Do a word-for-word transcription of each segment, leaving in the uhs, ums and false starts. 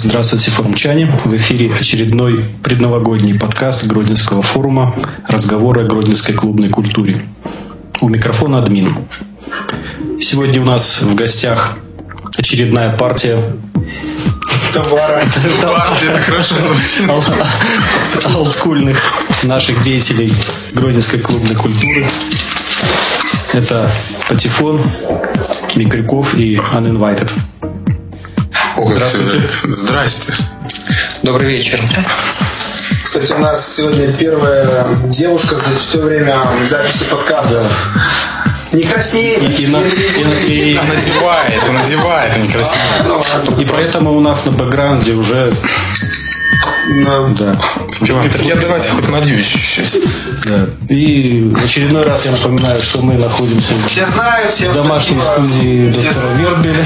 Здравствуйте, форумчане! В эфире очередной предновогодний подкаст Гродненского форума «Разговоры о гродненской клубной культуре». У микрофона админ. Сегодня у нас в гостях очередная партия товара. Партия, это хорошо. Олдскульных наших деятелей гродненской клубной культуры. Это Патефон, Микрюков и Uninvited. Здравствуйте. Здрасте. Добрый вечер. Здравствуйте. Кстати, у нас сегодня первая девушка за все время записи подкаста. Не краснеет. И, и, на, и, и, и она зевает, она зевает, не краснеет. И поэтому у нас на бэкграунде уже... Да. Да. Я давайте хоть налью еще чуть-чуть. Да. И в очередной раз я напоминаю, что мы находимся все знают, всем в домашней спасибо. Студии доктора Вербеля.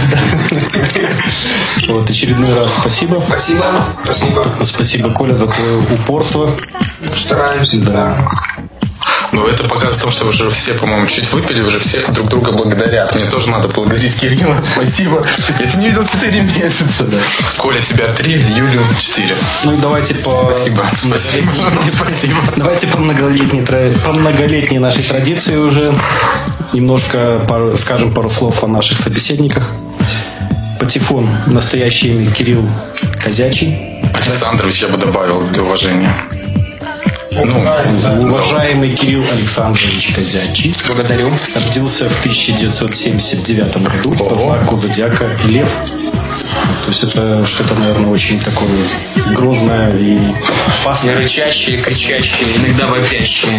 Вот, очередной раз спасибо. Спасибо. Спасибо. Спасибо, Коля, за твое упорство. Стараемся. Да. Но это показывает том, что уже все, по-моему, чуть выпили, уже все друг друга благодарят. Мне тоже надо благодарить Кирилла. Спасибо. Я тебя не видел четыре месяца. Да. Коля, тебя три, Юлю четыре. Ну и давайте по... Спасибо. Спасибо. Спасибо. Давайте по многолетней, по многолетней нашей традиции уже немножко пару, скажем пару слов о наших собеседниках. Патефон, настоящее имя Кирилл Козячий. Александрович, я бы добавил для уважения. Ну, уважаемый Кирилл Александрович Козячий. Благодарю. Родился в тысяча девятьсот семьдесят девятом году по знаку зодиака Лев. То есть это что-то, наверное, очень такое грозное и опасное. Рычащее, кричащее, иногда вопящее.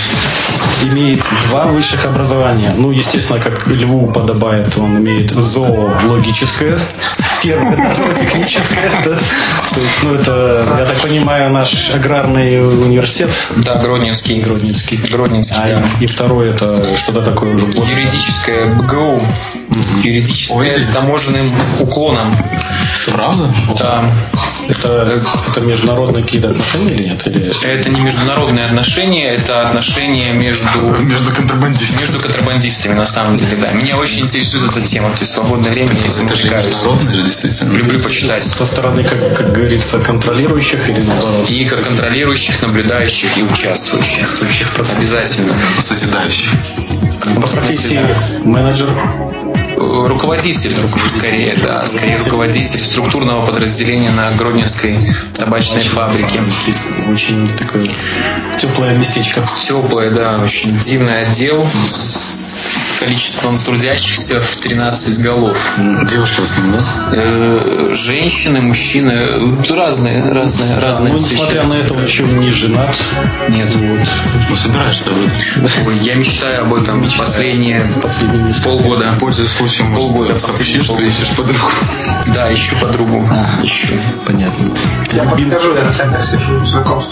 Имеет два высших образования. Ну, естественно, как льву подобает, он имеет зоологическое. Первое, зоотехническое. Да. То есть, ну, это, я так понимаю, наш аграрный университет. Да, Гродненский. Гродненский. Гродненский, а да. И, и второе, это что-то такое уже более... Юридическое БГУ. Mm-hmm. Юридическое Ой, с таможенным уклоном. Правда? Да. Это, это международные какие-то отношения или нет? Или... Это не международные отношения, это отношения между... Между контрабандистами. Между контрабандистами, на самом деле, да. Меня очень интересует эта тема. То есть в свободное время я этим увлекаюсь. Действительно. Люблю почитать. Со стороны, как, как говорится, контролирующих или наоборот? И как контролирующих, наблюдающих и участвующих. Участвующих обязательно. Созидающих. По профессии менеджер. Руководитель, скорее, да, скорее руководитель структурного подразделения на Гродненской табачной очень фабрике. Очень такое теплое местечко. Теплое, да, очень дивный отдел с количеством трудящихся в тринадцать голов. Девушки в основном, да? Э, женщины, мужчины, разные, разные, да, разные. Ну, несмотря на это, он еще не женат. Нет. Вот. Ну, собираешься выйти? Я мечтаю об этом мечтаю. последние, последние полгода. Пользуясь случаем, полгода. Сообщи, что ищешь подругу. Да, ищу подругу. А, ищу. Понятно. Я подскажу, я на сайте слышу знакомство.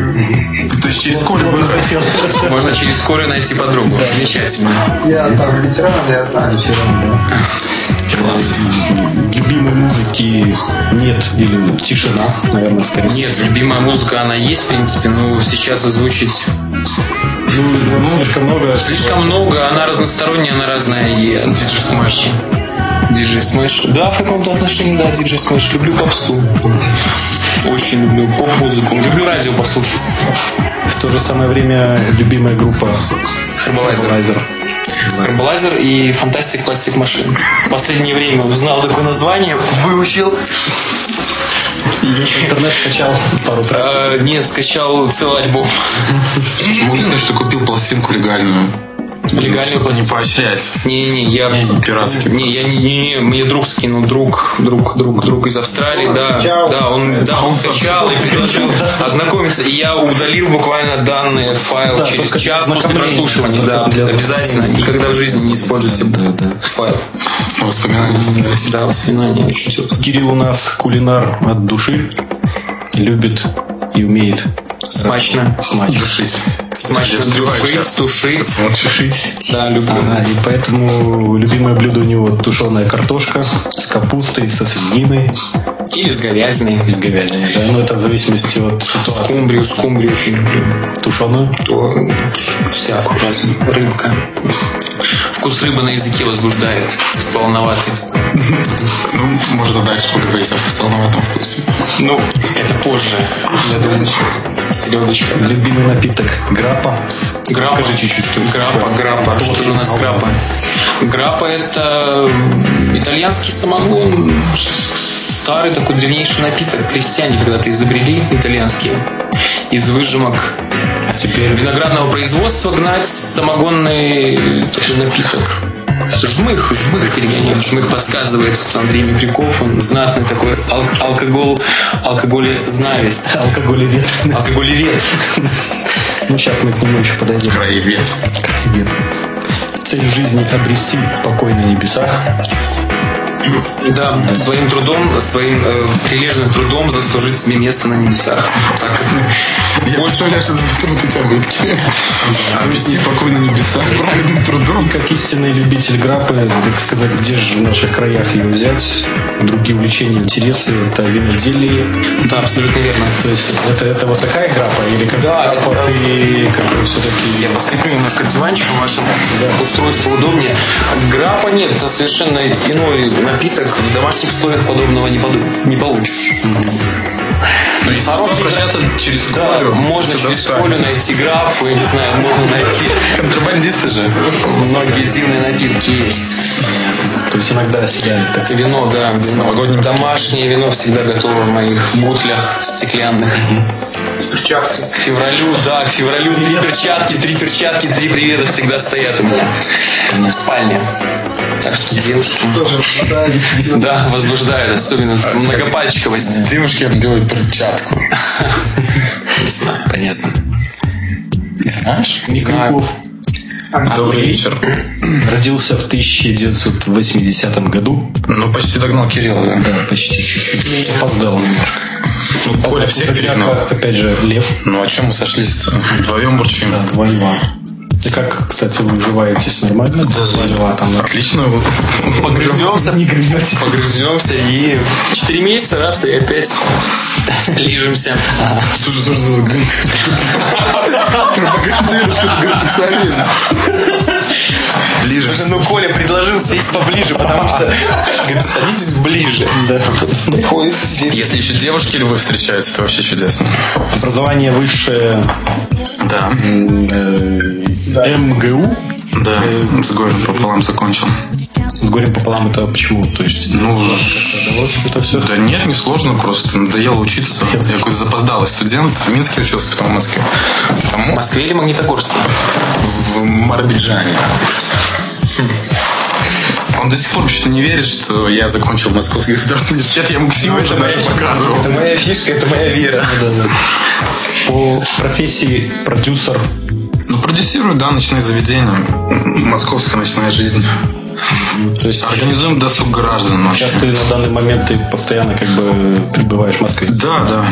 То есть через Колю бы хотел. Можно через Колю найти подругу. Замечательно. Я там ветеран, я там ветеран, да. Класс. Любимой музыки нет или тишина, наверное, скорее. Нет, любимая музыка, она есть, в принципе, но сейчас озвучить... Ну, слишком много. Слишком много, она разносторонняя, она разная. И диджей Смэш. Диджей Смэш. Да, в каком-то отношении, да, Диджей Смэш. Люблю попсу. Очень люблю поп-музыку. Люблю радио послушать. В то же самое время любимая группа Herbalizer. Herbalizer и Fantastic Plastic Machine. В последнее время узнал такое название, выучил. Интернет скачал пару треков. А, нет, скачал целый альбом. Можно сказать, что купил пластинку легальную. Легальную пластинку. Не поощрять. Не-не, я... Пиратский. Не, я не, не, мне друг скинул, друг, друг, друг, друг из Австралии, да, да, он, да, он скачал и предложил ознакомиться, и я удалил буквально данный файл да, через час после прослушивания, да, обязательно, никогда в жизни не используйте да, да. файл. Воспоминания остались. Да, воспоминания очень теплые. Кирилл у нас кулинар от души, любит и умеет смачно душить. Смачно душить, тушить. Тушить. Да, люблю. Ага, и поэтому любимое блюдо у него тушеная картошка с капустой, со свининой. Или с говядиной. Из говядины, да. Ну, это в зависимости от ситуации. Скумбрию, скумбрию очень люблю. Тушеную? То, всякую разную. Рыбка. Вкус рыбы на языке возбуждает. Солоноватый такой. Ну, можно дальше поговорить о солоноватом вкусе. Ну, это позже, я думаю. Селедочка. Любимый напиток граппа. Граппа. Скажи чуть-чуть, что Граппа, граппа. Что же у нас граппа? Граппа — это итальянский самогон. Старый такой древнейший напиток. Крестьяне когда-то изобрели итальянские. Из выжимок а теперь... виноградного производства гнать самогонный такой напиток. Жмых, жмых перегоняет. Жмых подсказывает, вот Андрей Микряков, он знатный такой ал- алкоголь, алкоголезнавец. Алкоголевед. Алкоголевед. Ну, сейчас мы к нему еще подойдем. Краевед. Краевед. Цель жизни — обрести покой на небесах. Да, своим трудом, своим э, прилежным трудом заслужить себе место на небесах. Так. Я представляю, что за труд у тебя будет. Обрести покой на небесах праведным трудом. Как истинный любитель граппы, так сказать, где же в наших краях ее взять? Другие увлечения, интересы — это виноделие. Да, абсолютно верно. То есть это, это вот такая граппа? Или как да, граппа, это, и как бы все-таки... Я поскреплю немножко диванчиком вашим, да. Устройство удобнее. Граппа нет, это совершенно иной напиток. В домашних условиях подобного не, поду... не получишь. Но если обращаться через колю, да, можно через колю найти граппу, я не знаю, можно найти. Контрабандисты же. Многие дивные напитки есть. То есть иногда съедают, так сказать. Вино, да. Вино. Домашнее вино всегда готово в моих бутлях стеклянных. С перчатками. К февралю, да, к февралю три перчатки, три перчатки, три привета всегда стоят у меня в спальне. Так что девушки тоже возбуждают. Да, возбуждают, особенно многопальчиковость. Девушки делают перчатку. Не знаю, понятно. Не знаешь? Микряков. Добрый вечер. Родился в тысяча девятьсот восьмидесятом году. Ну, почти догнал Кирилла, да? Да, почти чуть-чуть. Опоздал немножко. Ну, Коля всех перегнал. Опять же, Лев. Ну, о чем мы сошлись-то? Вдвоем бурчим. Да, два льва. И как, кстати, вы уживаетесь нормально? Да, два льва там. Отлично. Погрыземся, не грызетесь. Погрыземся и четыре месяца раз и опять лижемся. Слушай, слушай, пропагандируешь какой-то гомосексуализм. Лижемся. Слушай, ну Коля предложил сесть поближе, потому что говорит, садитесь ближе. Да. Приходится сидеть. Если еще девушки львы встречаются, это вообще чудесно. Образование высшее. Да. эм гэ у. Да, с горем пополам закончил. С горем пополам это почему? То есть, ну, удалось это все? Да нет, не сложно, просто надоело учиться. Я какой-то запоздалый студент. В Минске учился, потом в Москве. Потому... В Москве или Магнитогорске? В Марбиджане. Он до сих пор почти не верит, что я закончил Московский государственный университет. Я ему ксиву это показывал. Это моя фишка, это моя вера. По профессии продюсер. Ну, продюсирую, да, ночные заведения. Московская ночная жизнь. То есть организуем досуг граждан. Сейчас ты на данный момент ты постоянно как бы пребываешь в Москве. Да, да.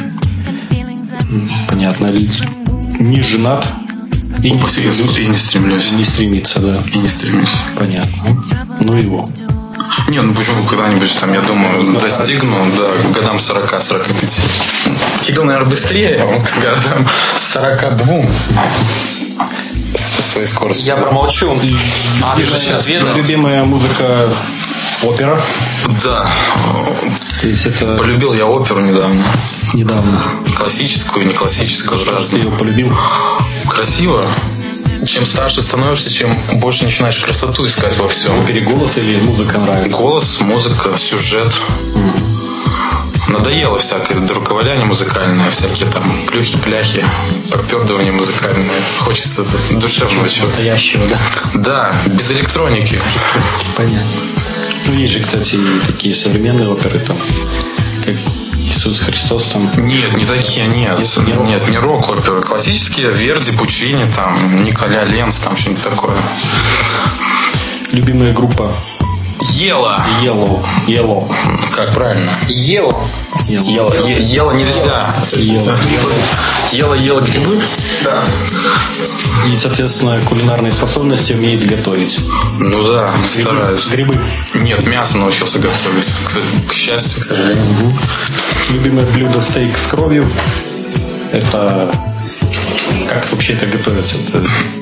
Понятно. Не женат. И не, стремлюсь, и не стремлюсь. Не стремится, да. И не стремлюсь. Понятно. Ну его. Не, ну почему когда-нибудь там, я думаю, ну, достигну, да, к годам сорока-сорока пяти. Кирилл, наверное, быстрее, к годам сорока двум. Со своей скоростью. Я промолчу. А, ты же сейчас ответа. Любимая музыка опера. Да. То есть это... Полюбил я оперу недавно. Недавно. Классическую, не классическую. Что ж ты ее полюбил? Красиво. Чем старше становишься, чем больше начинаешь красоту искать во всем. В опере голос или музыка нравится? Голос, музыка, сюжет. Mm. Надоело всякое руководение музыкальное, всякие там плюхи-пляхи, пропердывание музыкальное. Хочется душевного чего-то. Настоящего, да? Да, без электроники. Понятно. Ну, есть же, кстати, такие современные оперы, там, как Иисус Христос там. Нет, не такие, нет. Нет, не, нет, не рок-оперы. Классические Верди, Пучини, там, Николя Ленц, там что-нибудь такое. Любимая группа? Ела. Yellow. Yellow. Как правильно? Ела. Ела. Ела нельзя. Ела. Ела, ела грибы? Да. И, соответственно, кулинарные способности умеет готовить. Ну да, грибы. стараюсь. Грибы. Нет, мясо научился готовить. К, к счастью, к сожалению. Угу. Любимое блюдо стейк с кровью. Это... Как вообще это готовится? Это...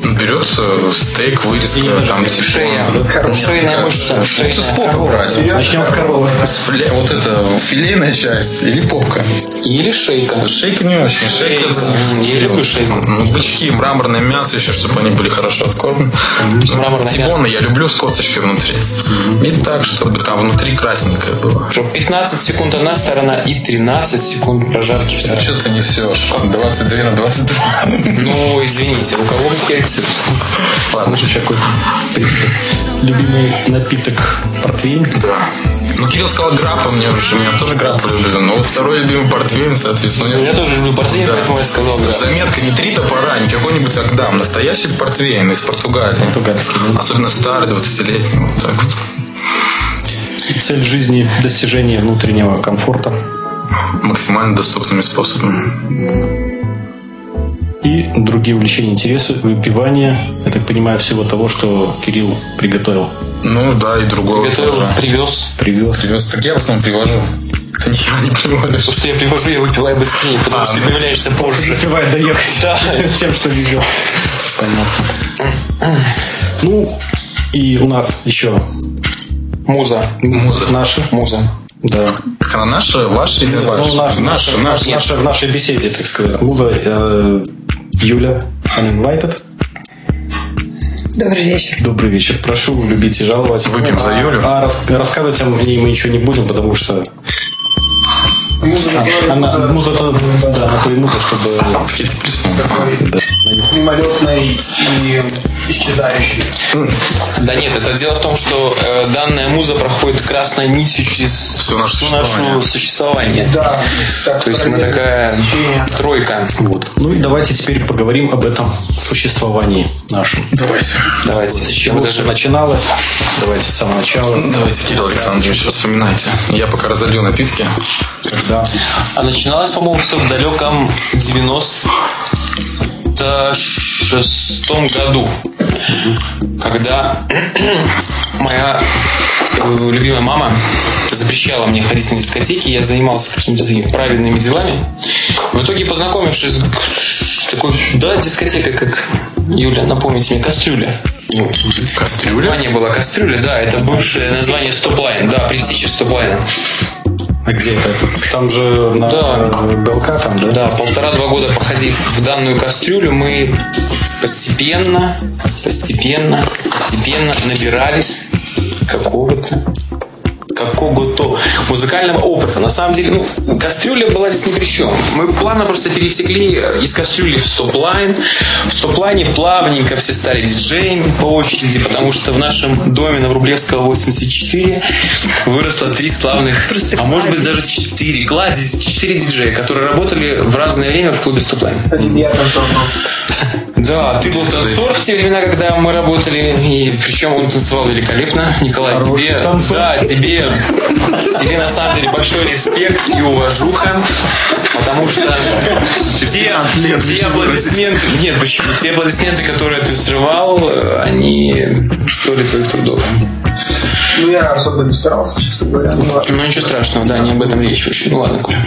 Берется стейк, вырезка, там типа... Шея. Шейная мышца. Лучше с попы брать. Начнем с коровы. Вот это филейная часть или попка? Или шейка. Шейка не очень. Шейка это... Я люблю шейку. Ну, бычки, мраморное мясо еще, чтобы они были хорошо откормлены. Тибоны я люблю с косточкой внутри. И так, чтобы там внутри красненькое было. пятнадцать секунд одна сторона и тринадцать секунд прожарки вторая. Что ты несешь? двадцать два на двадцать два. Ну, извините, у кого какие рецепты? Ладно, какой любимый напиток портвейн? Да. Ну, Кирилл сказал граппа, мне уже, меня тоже граппа любили. Но вот второй любимый портвейн, соответственно. Я тоже люблю портвейн, да. Поэтому я сказал граппа. Заметка, не три топора, не какой-нибудь Агдам. Настоящий портвейн из Португалии. Португальский. Особенно старый, двадцатилетний. Вот так вот. Цель жизни – достижение внутреннего комфорта. Максимально доступными способами. И другие увлечения, интересы, выпивание, я так понимаю, всего того, что Кирилл приготовил. Ну да, и другого. Приготовил, привез. Привез. Привез. Так я в основном привожу. Ты ничего не приводишь. То, что я привожу, я выпиваю быстрее, потому а, что ты появляешься позже. Успевает доехать. Да. Тем, что везет. Понятно. Ну, и у нас еще Муза. Муза. Наша. Муза. Да. Так она наша, ваша или ваша? Ну, наша, наша, наша, наша, в нашей беседе, так сказать. Муза э, Юля Uninvited. Добрый вечер. Добрый вечер. Прошу любить и жаловать. Выпьем а, за Юлю. А рас, рассказывать о ней мы ничего не будем, потому что Муза, а, она, муза, то, да, такой муза, чтобы какие-то плесни. Да. Мимолетный и исчезающий. Да нет, это дело в том, что э, данная муза проходит красной нитью через все наше всю существование. нашу существование. Да. Так, то есть мы такая течение. Тройка. Вот. Ну и давайте теперь поговорим об этом существовании нашем. Давайте. Давайте. С чего это начиналось? Давайте с самого начала. Давайте, Кирилл Александрович, вспоминайте. Я пока разолью напитки. Когда? А начиналось, по-моему, все в далеком девяносто шестом году, когда моя любимая мама запрещала мне ходить на дискотеки, я занимался какими-то такими праведными делами. В итоге, познакомившись с такой, да, дискотекой, как, Юля, напомните мне, Кастрюля. Вот. Кастрюля? Название было Кастрюля, да, это бывшее название Стоплайн, да, предтеча Стоплайна. А где это? Там же на да. БЛК там, да? Да, полтора-два года походив в данную кастрюлю, мы постепенно, постепенно, постепенно набирались какого-то какого-то музыкального опыта. На самом деле, ну, кастрюля была здесь ни при чем. Мы плавно просто перетекли из кастрюли в стоп-лайн. В стоп-лайне плавненько все стали диджеями по очереди, потому что в нашем доме на Врублевского восемьдесят четыре выросло три славных, просто а может быть даже четыре, кладезь, четыре диджея, которые работали в разное время в клубе стоп-лайн. Я танцор был. Да, ты был танцор в те времена, когда мы работали, и причем он танцевал великолепно. Николай, Хороший тебе, танцор. да, тебе, тебе на самом деле большой респект и уважуха, потому что те, те аплодисменты, нет, почему? Те аплодисменты, которые ты срывал, они стоили твоих трудов. Ну, я особо не старался, честно говоря. Ну, ну ничего страшного, да, не об этом речь вообще. Ну, ладно, Коля.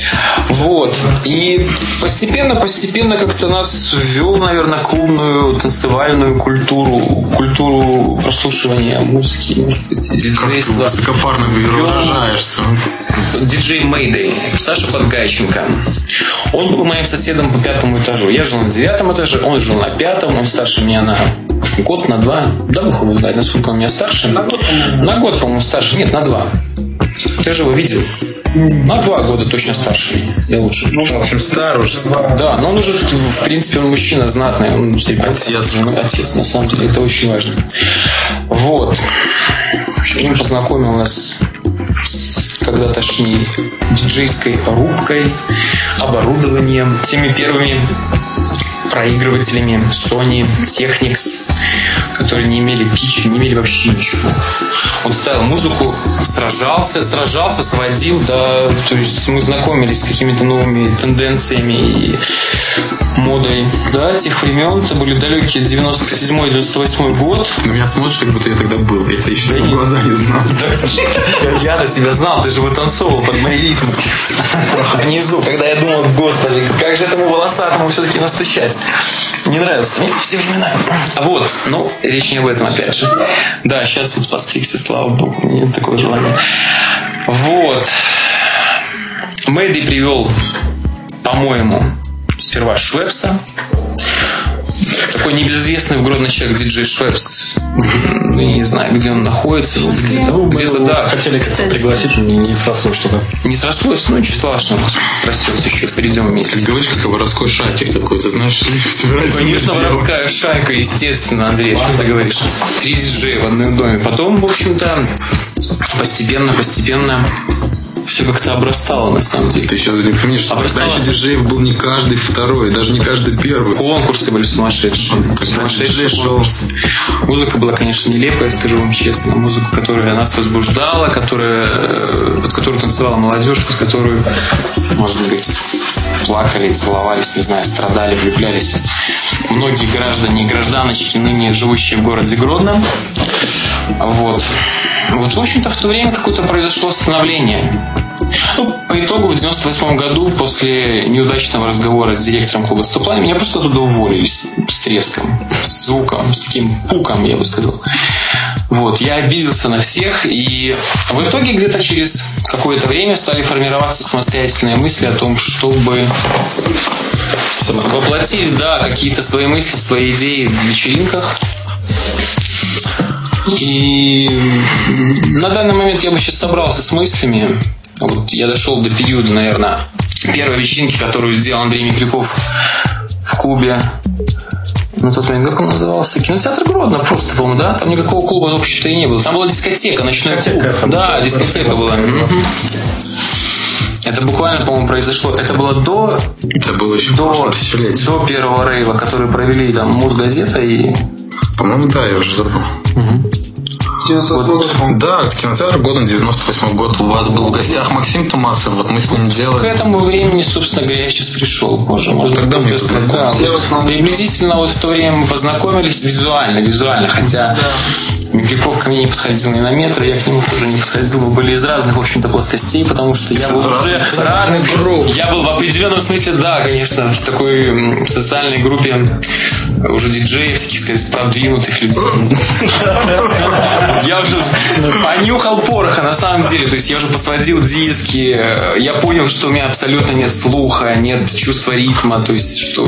Вот. И постепенно, постепенно как-то нас ввел, наверное, клубную танцевальную культуру, культуру прослушивания музыки, может быть, диджейства. Как ты высокопарно выражаешься. Диджей Мэйдэй, Саша Подгайченко. Он был моим соседом по пятому этажу. Я жил на девятом этаже, он жил на пятом, он старше меня на год, на два. Да, бог его знает, насколько он меня старше. На год, на год, по-моему, старше. Нет, на два. Ты же его видел. На два года точно старше меня. Я лучше. Ну, в общем, старый уже. Да, но он уже, в принципе, он мужчина знатный. Он отец. Отец, на самом деле, это очень важно. Вот. Он познакомил нас с когда-тошней диджейской рубкой, оборудованием, теми первыми проигрывателями Sony Technics, которые не имели питча, не имели вообще ничего. Он ставил музыку, сражался, сражался, сводил, да, то есть мы знакомились с какими-то новыми тенденциями и модой, да, тех времен. Это были далекие девяносто седьмой девяносто восьмой год. На меня смотришь, как будто я тогда был. Я тебя еще да в глаза не знал. Я-то тебя знал, ты же вытанцовывал под мои ритмы. Внизу, когда я думал, господи, как же этому волосатому все-таки настучать. Не нравятся мне все времена. Вот, ну, речь не об этом опять же. Да, сейчас тут постригся, слава богу, нет такого желания. Вот. Мэдди привел, по-моему, сперва Швепса. Такой небезызвестный в Гродно человек, диджей Швепс. Ну, я не знаю, где он находится. Где-то, ну, где-то да. Хотели как-то пригласить, не, не срослось что-то. Не срослось, ну ничего страшного. Растет еще, перейдем вместе. Как говоришь, как воровской шайки какой-то, знаешь. Конечно, воровская шайка, естественно, Андрей, что ты говоришь? Три диджея в одном доме. Потом, в общем-то, постепенно, постепенно все как-то обрастало, на самом деле. Ты еще не помнишь, что тогда еще диджеев был не каждый второй, даже не каждый первый. Конкурсы были сумасшедшие. Сумасшедшие конкурсы. Музыка была, конечно, нелепая, скажу вам честно. Музыка, которая нас возбуждала, которая, под которую танцевала молодежь, под которую, может быть, плакали, целовались, не знаю, страдали, влюблялись многие граждане и гражданочки, ныне живущие в городе Гродно. Вот. Вот, в общем-то, в то время какое-то произошло становление. Ну, по итогу в девяносто восьмом году, после неудачного разговора с директором клуба «сто плане», меня просто оттуда уволили с, с треском, с звуком, с таким пуком, я бы сказал. Вот, я обиделся на всех, и в итоге где-то через какое-то время стали формироваться самостоятельные мысли о том, чтобы воплотить, да, какие-то свои мысли, свои идеи в вечеринках. И на данный момент я бы сейчас собрался с мыслями. Вот я дошел до периода, наверное, первой вечеринки, которую сделал Андрей Микрюков в клубе. Ну, тот момент, как он назывался? Кинотеатр Гродно просто, по-моему, да? Там никакого клуба вообще-то и не было. Там была дискотека, ночной клуб. Да, дискотека была. Угу. Это буквально, по-моему, произошло. Это было до... Это было еще до, в прошлом тысячелетии. До первого рейва, который провели там Мосгазета и... По-моему, да, я уже забыл. Угу. девяносто восьмой год. Да, кинотеатр Гродно, девяносто восьмой год. У вас был в гостях Максим Тумасов, вот мы с ним делали. К этому времени, собственно говоря, я сейчас пришел позже. Можно тогда мы сказать, да, приблизительно вот в то время мы познакомились визуально, визуально, хотя Микрюков ко мне не подходил ни на метр, я к нему тоже не подходил. Мы были из разных, в общем-то, плоскостей, потому что я был уже разный. Я был в определенном смысле, да, конечно, в такой социальной группе уже диджеев, таких сказать, продвинутых людей. Я уже понюхал пороха, на самом деле. То есть я уже посводил диски. Я понял, что у меня абсолютно нет слуха, нет чувства ритма. То есть, что...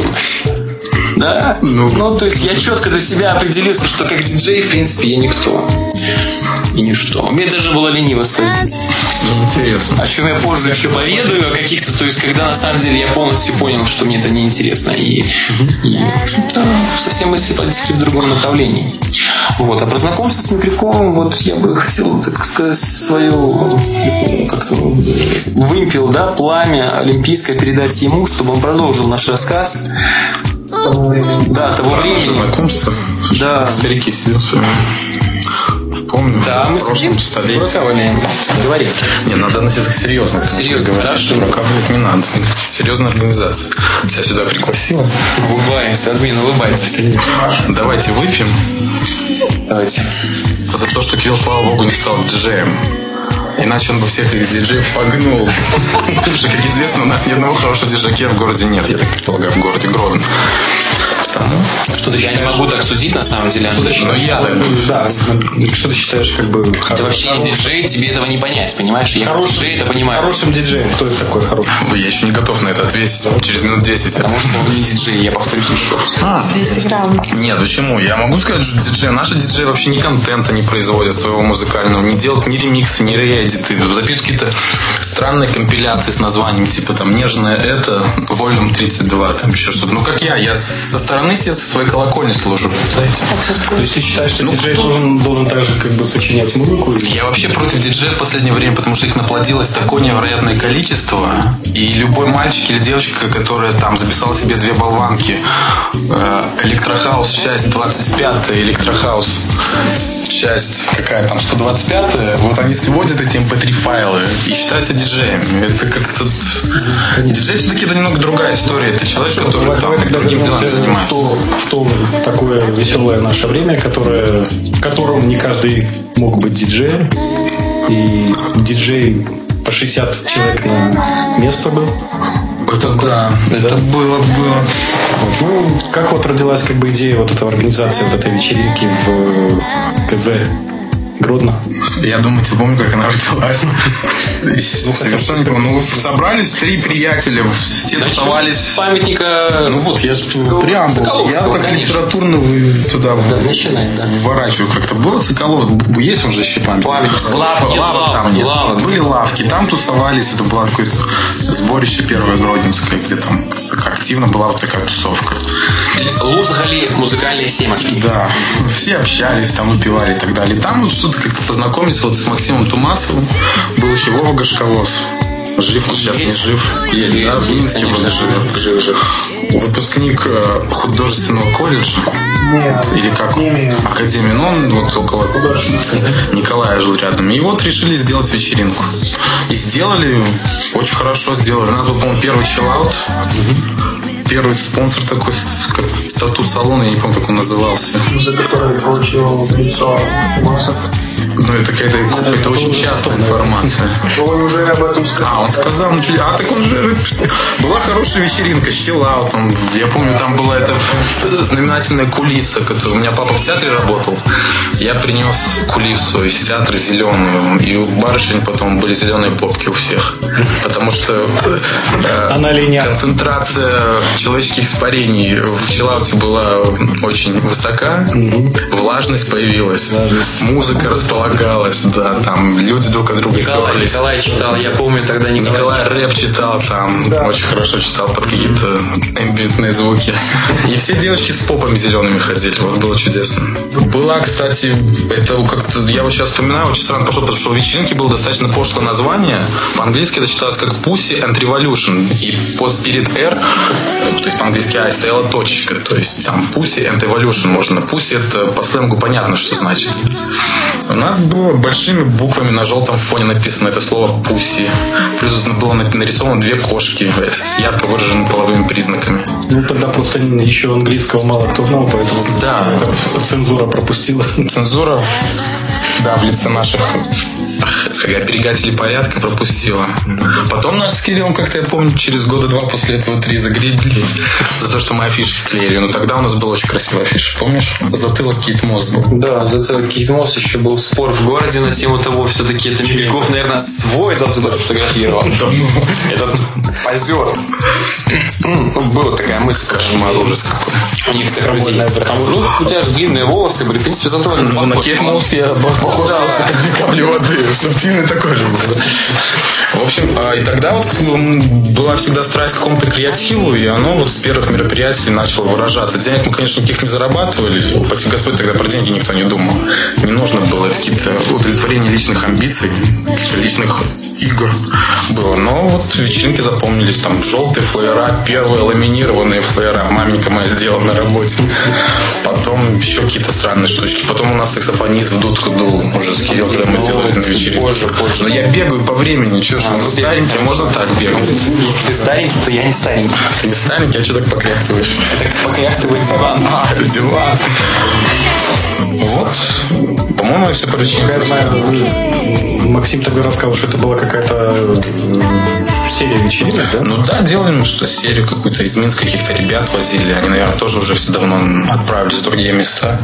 Да? Ну, ну, то есть я четко для себя определился, что как диджей, в принципе, я никто. И ничто. Мне даже было лениво сводить. Ну, интересно. О чем я позже еще поведаю, о каких-то, то есть, когда на самом деле я полностью понял, что мне это неинтересно. И, и в общем-то, совсем мысли потекли в другом направлении. Вот. А про знакомство с Микрюковым, вот я бы хотел, так сказать, свою как-то вымпел, да, пламя олимпийское передать ему, чтобы он продолжил наш рассказ. Того времени. Да, того времени. Знакомство. Да. Старики сидел с вами. Помню, да, мы в прошлом столетии. Говори. Не, надо относиться серьезно. Серьезно, хорошо. Рукоблять не надо. Серьезная организация. Тебя сюда пригласила. Улыбается, админ, улыбается. Давайте выпьем. Давайте. За то, что Кирилл, слава богу, не стал диджеем. Иначе он бы всех этих диджеев погнул. Потому что, как известно, у нас ни одного хорошего диджака в городе нет. Я так предполагаю, в городе Гродно. Потому... Что ты я считаешь? Не могу так судить, на самом деле. Что ты считаешь? Но я так да, что ты считаешь, как бы... Ты вообще не диджей, тебе этого не понять, понимаешь? Я хорошим, диджей это понимаю. Хорошим диджеем. Кто это такой хороший? Я еще не готов на это ответить. Через минут десять. Потому что он не диджей, я повторюсь еще. А. двести грамм. Нет, почему? Я могу сказать, что диджей, наши диджеи вообще ни контента не производят своего музыкального, не делают ни ремиксы, ни реэдиты, записывают какие-то странные компиляции с названием, типа там «Нежное это», «Вольным тридцать два», там еще что-то. Ну, как я, я со стороны себе со своей колокольни служу, знаете. То есть ты считаешь, что ну, диджей кто... должен, должен также как бы сочинять музыку? Я вообще против диджеев в последнее время, потому что их наплодилось такое невероятное количество, и любой мальчик или девочка, которая там записала себе две болванки, Электрохаус, часть двадцать пятая, Электрохаус, часть какая там, сто двадцать пятая, вот они сводят эти эм пэ три файлы и считаются диджеями. Это как-то... Диджей все-таки это немного другая история. Это человек, который Давай, там давай тогда другим делом вернемся занимается. В то, в то такое веселое наше время, которое, в котором не каждый мог быть диджеем. И диджей по шестьдесят человек на место был. Это да, да, это было, было. Вот. Ну, как вот родилась как бы идея вот этого организации, вот этой вечеринки в КЗ Гродно? Я думаю, ты помню, как она родилась. Совершенно не помню. Ну, собрались три приятеля, все тусовались. С памятника. Ну вот, я же преамбул. Я так литературно туда вворачиваю как-то. Было Соколов, есть уже еще памятник. Лава там. Были лавки, там тусовались. Это было какое-то сборище первое Гродненское, где там активно была вот такая тусовка. Лузгали музыкальные семашки. Да, все общались, там выпивали и так далее. Там вот что-то как-то познакомились вот с Максимом Тумасовым. Был еще Вова Горшковоз. Жив он сейчас, не жив. Еле, да, в Минске вроде живет. Жив, жив. Выпускник художественного колледжа. Нет, или как? Академия. Академия. Ну, он вот около Николая жил рядом. И вот решили сделать вечеринку. И сделали, очень хорошо сделали. У нас был, по-моему, первый чиллаут. Первый спонсор такой, как тату-салон, я не помню, как он назывался. За который получил лицо Масов. Ну, это какая-то, это очень частная информация. Он уже об этом сказал. А, он сказал, ну, а так он же... Была хорошая вечеринка, чиллаутом. Я помню, там была эта знаменательная кулиса, которая... У меня папа в театре работал. Я принес кулису из театра зеленую. И у барышень потом были зеленые попки у всех. Потому что э, концентрация человеческих испарений в чиллауте была очень высока. Влажность появилась. Музыка располагалась. Да, там люди друг от друга Николай, Николай читал, я помню тогда Николай. Николай рэп читал там, да. Очень хорошо читал про какие-то эмбиентные звуки. И все девочки с попами зелеными ходили, вот было чудесно. Была, кстати, это как-то, я вот сейчас вспоминаю, очень странно пошло, потому что у вечеринки было достаточно пошлое название. По-английски это читалось как Pussy and Revolution. И пост перед R, то есть по-английски I, стояла точечка. То есть там Pussy and Evolution можно. Pussy это по сленгу понятно, что значит. У нас было большими буквами на желтом фоне написано это слово «пусси». Плюс было нарисовано две кошки с ярко выраженными половыми признаками. Ну, тогда просто еще английского мало кто знал, поэтому да. Цензура пропустила. Цензура, да, в лице наших оберегателей порядка пропустила. Потом нас с Кириллом, как-то я помню, через года два после этого три загребли за то, что мы афиши клеили. Но тогда у нас была очень красивая афиша, помнишь? Затылок Кейт Мосс был. Да, затылок Кейт Мосс, еще был спор в городе на тему того, все-таки это Мегаков, наверное, свой затылок фотографировал. Этот позер. Была такая мысль. Кошмар, ужас какой. У некоторых людей. Ну, у тебя же длинные волосы были, в принципе, затылок. Ну, на Кейт Мосс я похож просто как две капли воды. Субтильный такой же был. В общем, и тогда вот была всегда страсть к какому-то креативу, и оно вот с первых мероприятий начало выражаться. Денег мы, конечно, никаких не зарабатывали. Спасибо Господь, тогда про деньги никто не думал. Не нужно было какие-то удовлетворения личных амбиций, личных игр было. Но вот вечеринки запомнились. Там желтые флеера, первые ламинированные флеера. Маменька моя сделала на работе. Потом еще какие-то странные штучки. Потом у нас саксофонист в дудку дул уже с Кириллом, когда мы делали на вечеринке. Позже, позже. Но я бегаю по времени. Че ж, ну, старенький, можно так бегать. Если ты старенький, то я не старенький. Ты не старенький, а что так покряхтываешь? Это покряхтывает диван. А, диван. Вот. По-моему, все поручение. Максим тогда рассказал, что это была какая-то серия вечеринок, да? Ну да, делали мы что, серию какую-то из Минска, каких-то ребят возили. Они, наверное, тоже уже все давно отправились в другие места.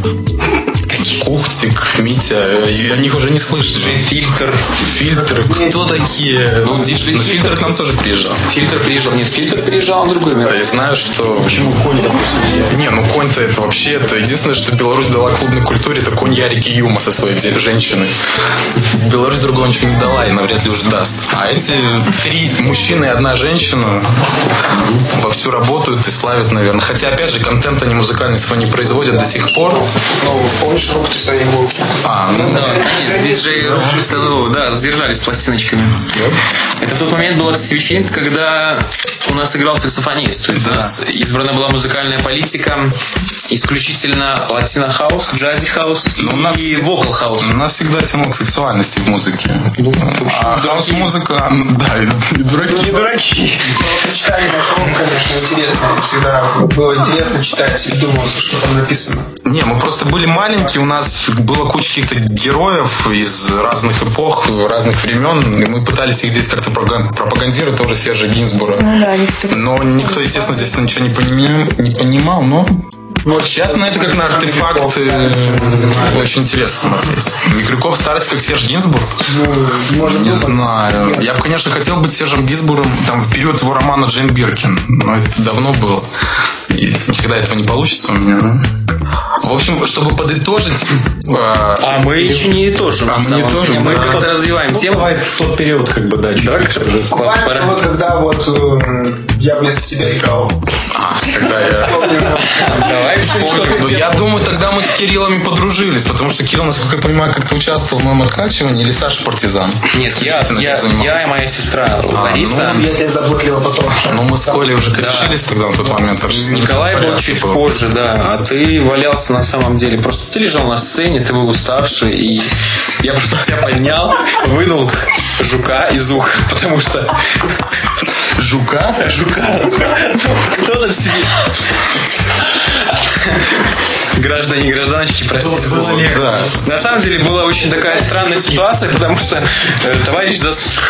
Кухтик, Митя, о них уже не слышишь. Фильтр. Фильтр. Кто такие? Ну, диджей ну, Фильтр к нам тоже приезжал. Фильтр приезжал. Нет, Фильтр приезжал на другой мир. Я знаю, что... Почему конь, допустим? Не, ну конь-то это вообще... Это единственное, что Беларусь дала клубной культуре, это конь Ярик и Юма со своей женщиной. Беларусь другого ничего не дала и навряд ли уже даст. А эти три мужчины и одна женщина вовсю работают и славят, наверное. Хотя, опять же, контент они музыкальный свой не производят до сих пор. Ну, помнишь, рук ты свои булки? А, ну да. Нет, диджей да, задержались с пластиночками. Это в тот момент была, кстати, вечеринка, когда у нас играл саксофонист. То есть да. У нас избрана была музыкальная политика. исключительно латино-хаус, джази-хаус Но и у нас, вокал-хаус. У нас всегда тянуло к сексуальности в музыке. Ну, а хаус-музыка, да, и, и дураки. Не дураки. Читание на форум, конечно, интересно. Всегда было интересно читать и думалось, что там написано. Не, мы просто были маленькие, у нас было куча каких-то героев из разных эпох, разных времен, и мы пытались их здесь как-то пропагандировать, тоже Сержа Гинзбурга. Ну да, никто. Но никто, естественно, здесь ничего не понимал, не понимал, но вот сейчас на это как на артефакт очень интересно смотреть. Микрюков старость как Серж Гинзбург? Ну, может, не знаю. Я бы, конечно, хотел быть Сержем Гинзбургом там, в период его романа Джейн Биркин, но это давно было. И никогда этого не получится у меня, да? В общем, чтобы подытожить... А, а мы еще не тоже. А мы не тоже. Мы да. как-то развиваем ну, тему. Давай тот период, как бы, да. Да, Буквально вот когда вот я вместо тебя играл. А, когда я... Давай вспомним. Я думаю, тогда мы с Кириллами подружились, потому что Кирилл, насколько я понимаю, как-то участвовал в моем откачивании, или Саша Партизан? Нет, я, я, я и моя сестра Лариса. А, ну, я тебя заботливо потом. Ну, мы с Колей уже корешились да. тогда на тот момент. Николай был чуть было. позже, да. А ты валялся на самом деле. Просто ты лежал на сцене, ты был уставший, и я просто тебя поднял, вынул жука из уха, потому что... Жука? Жука. Кто на тебе? Граждане и гражданочки, простите. Да. На самом деле была очень такая странная ситуация, потому что э, товарищ заснул.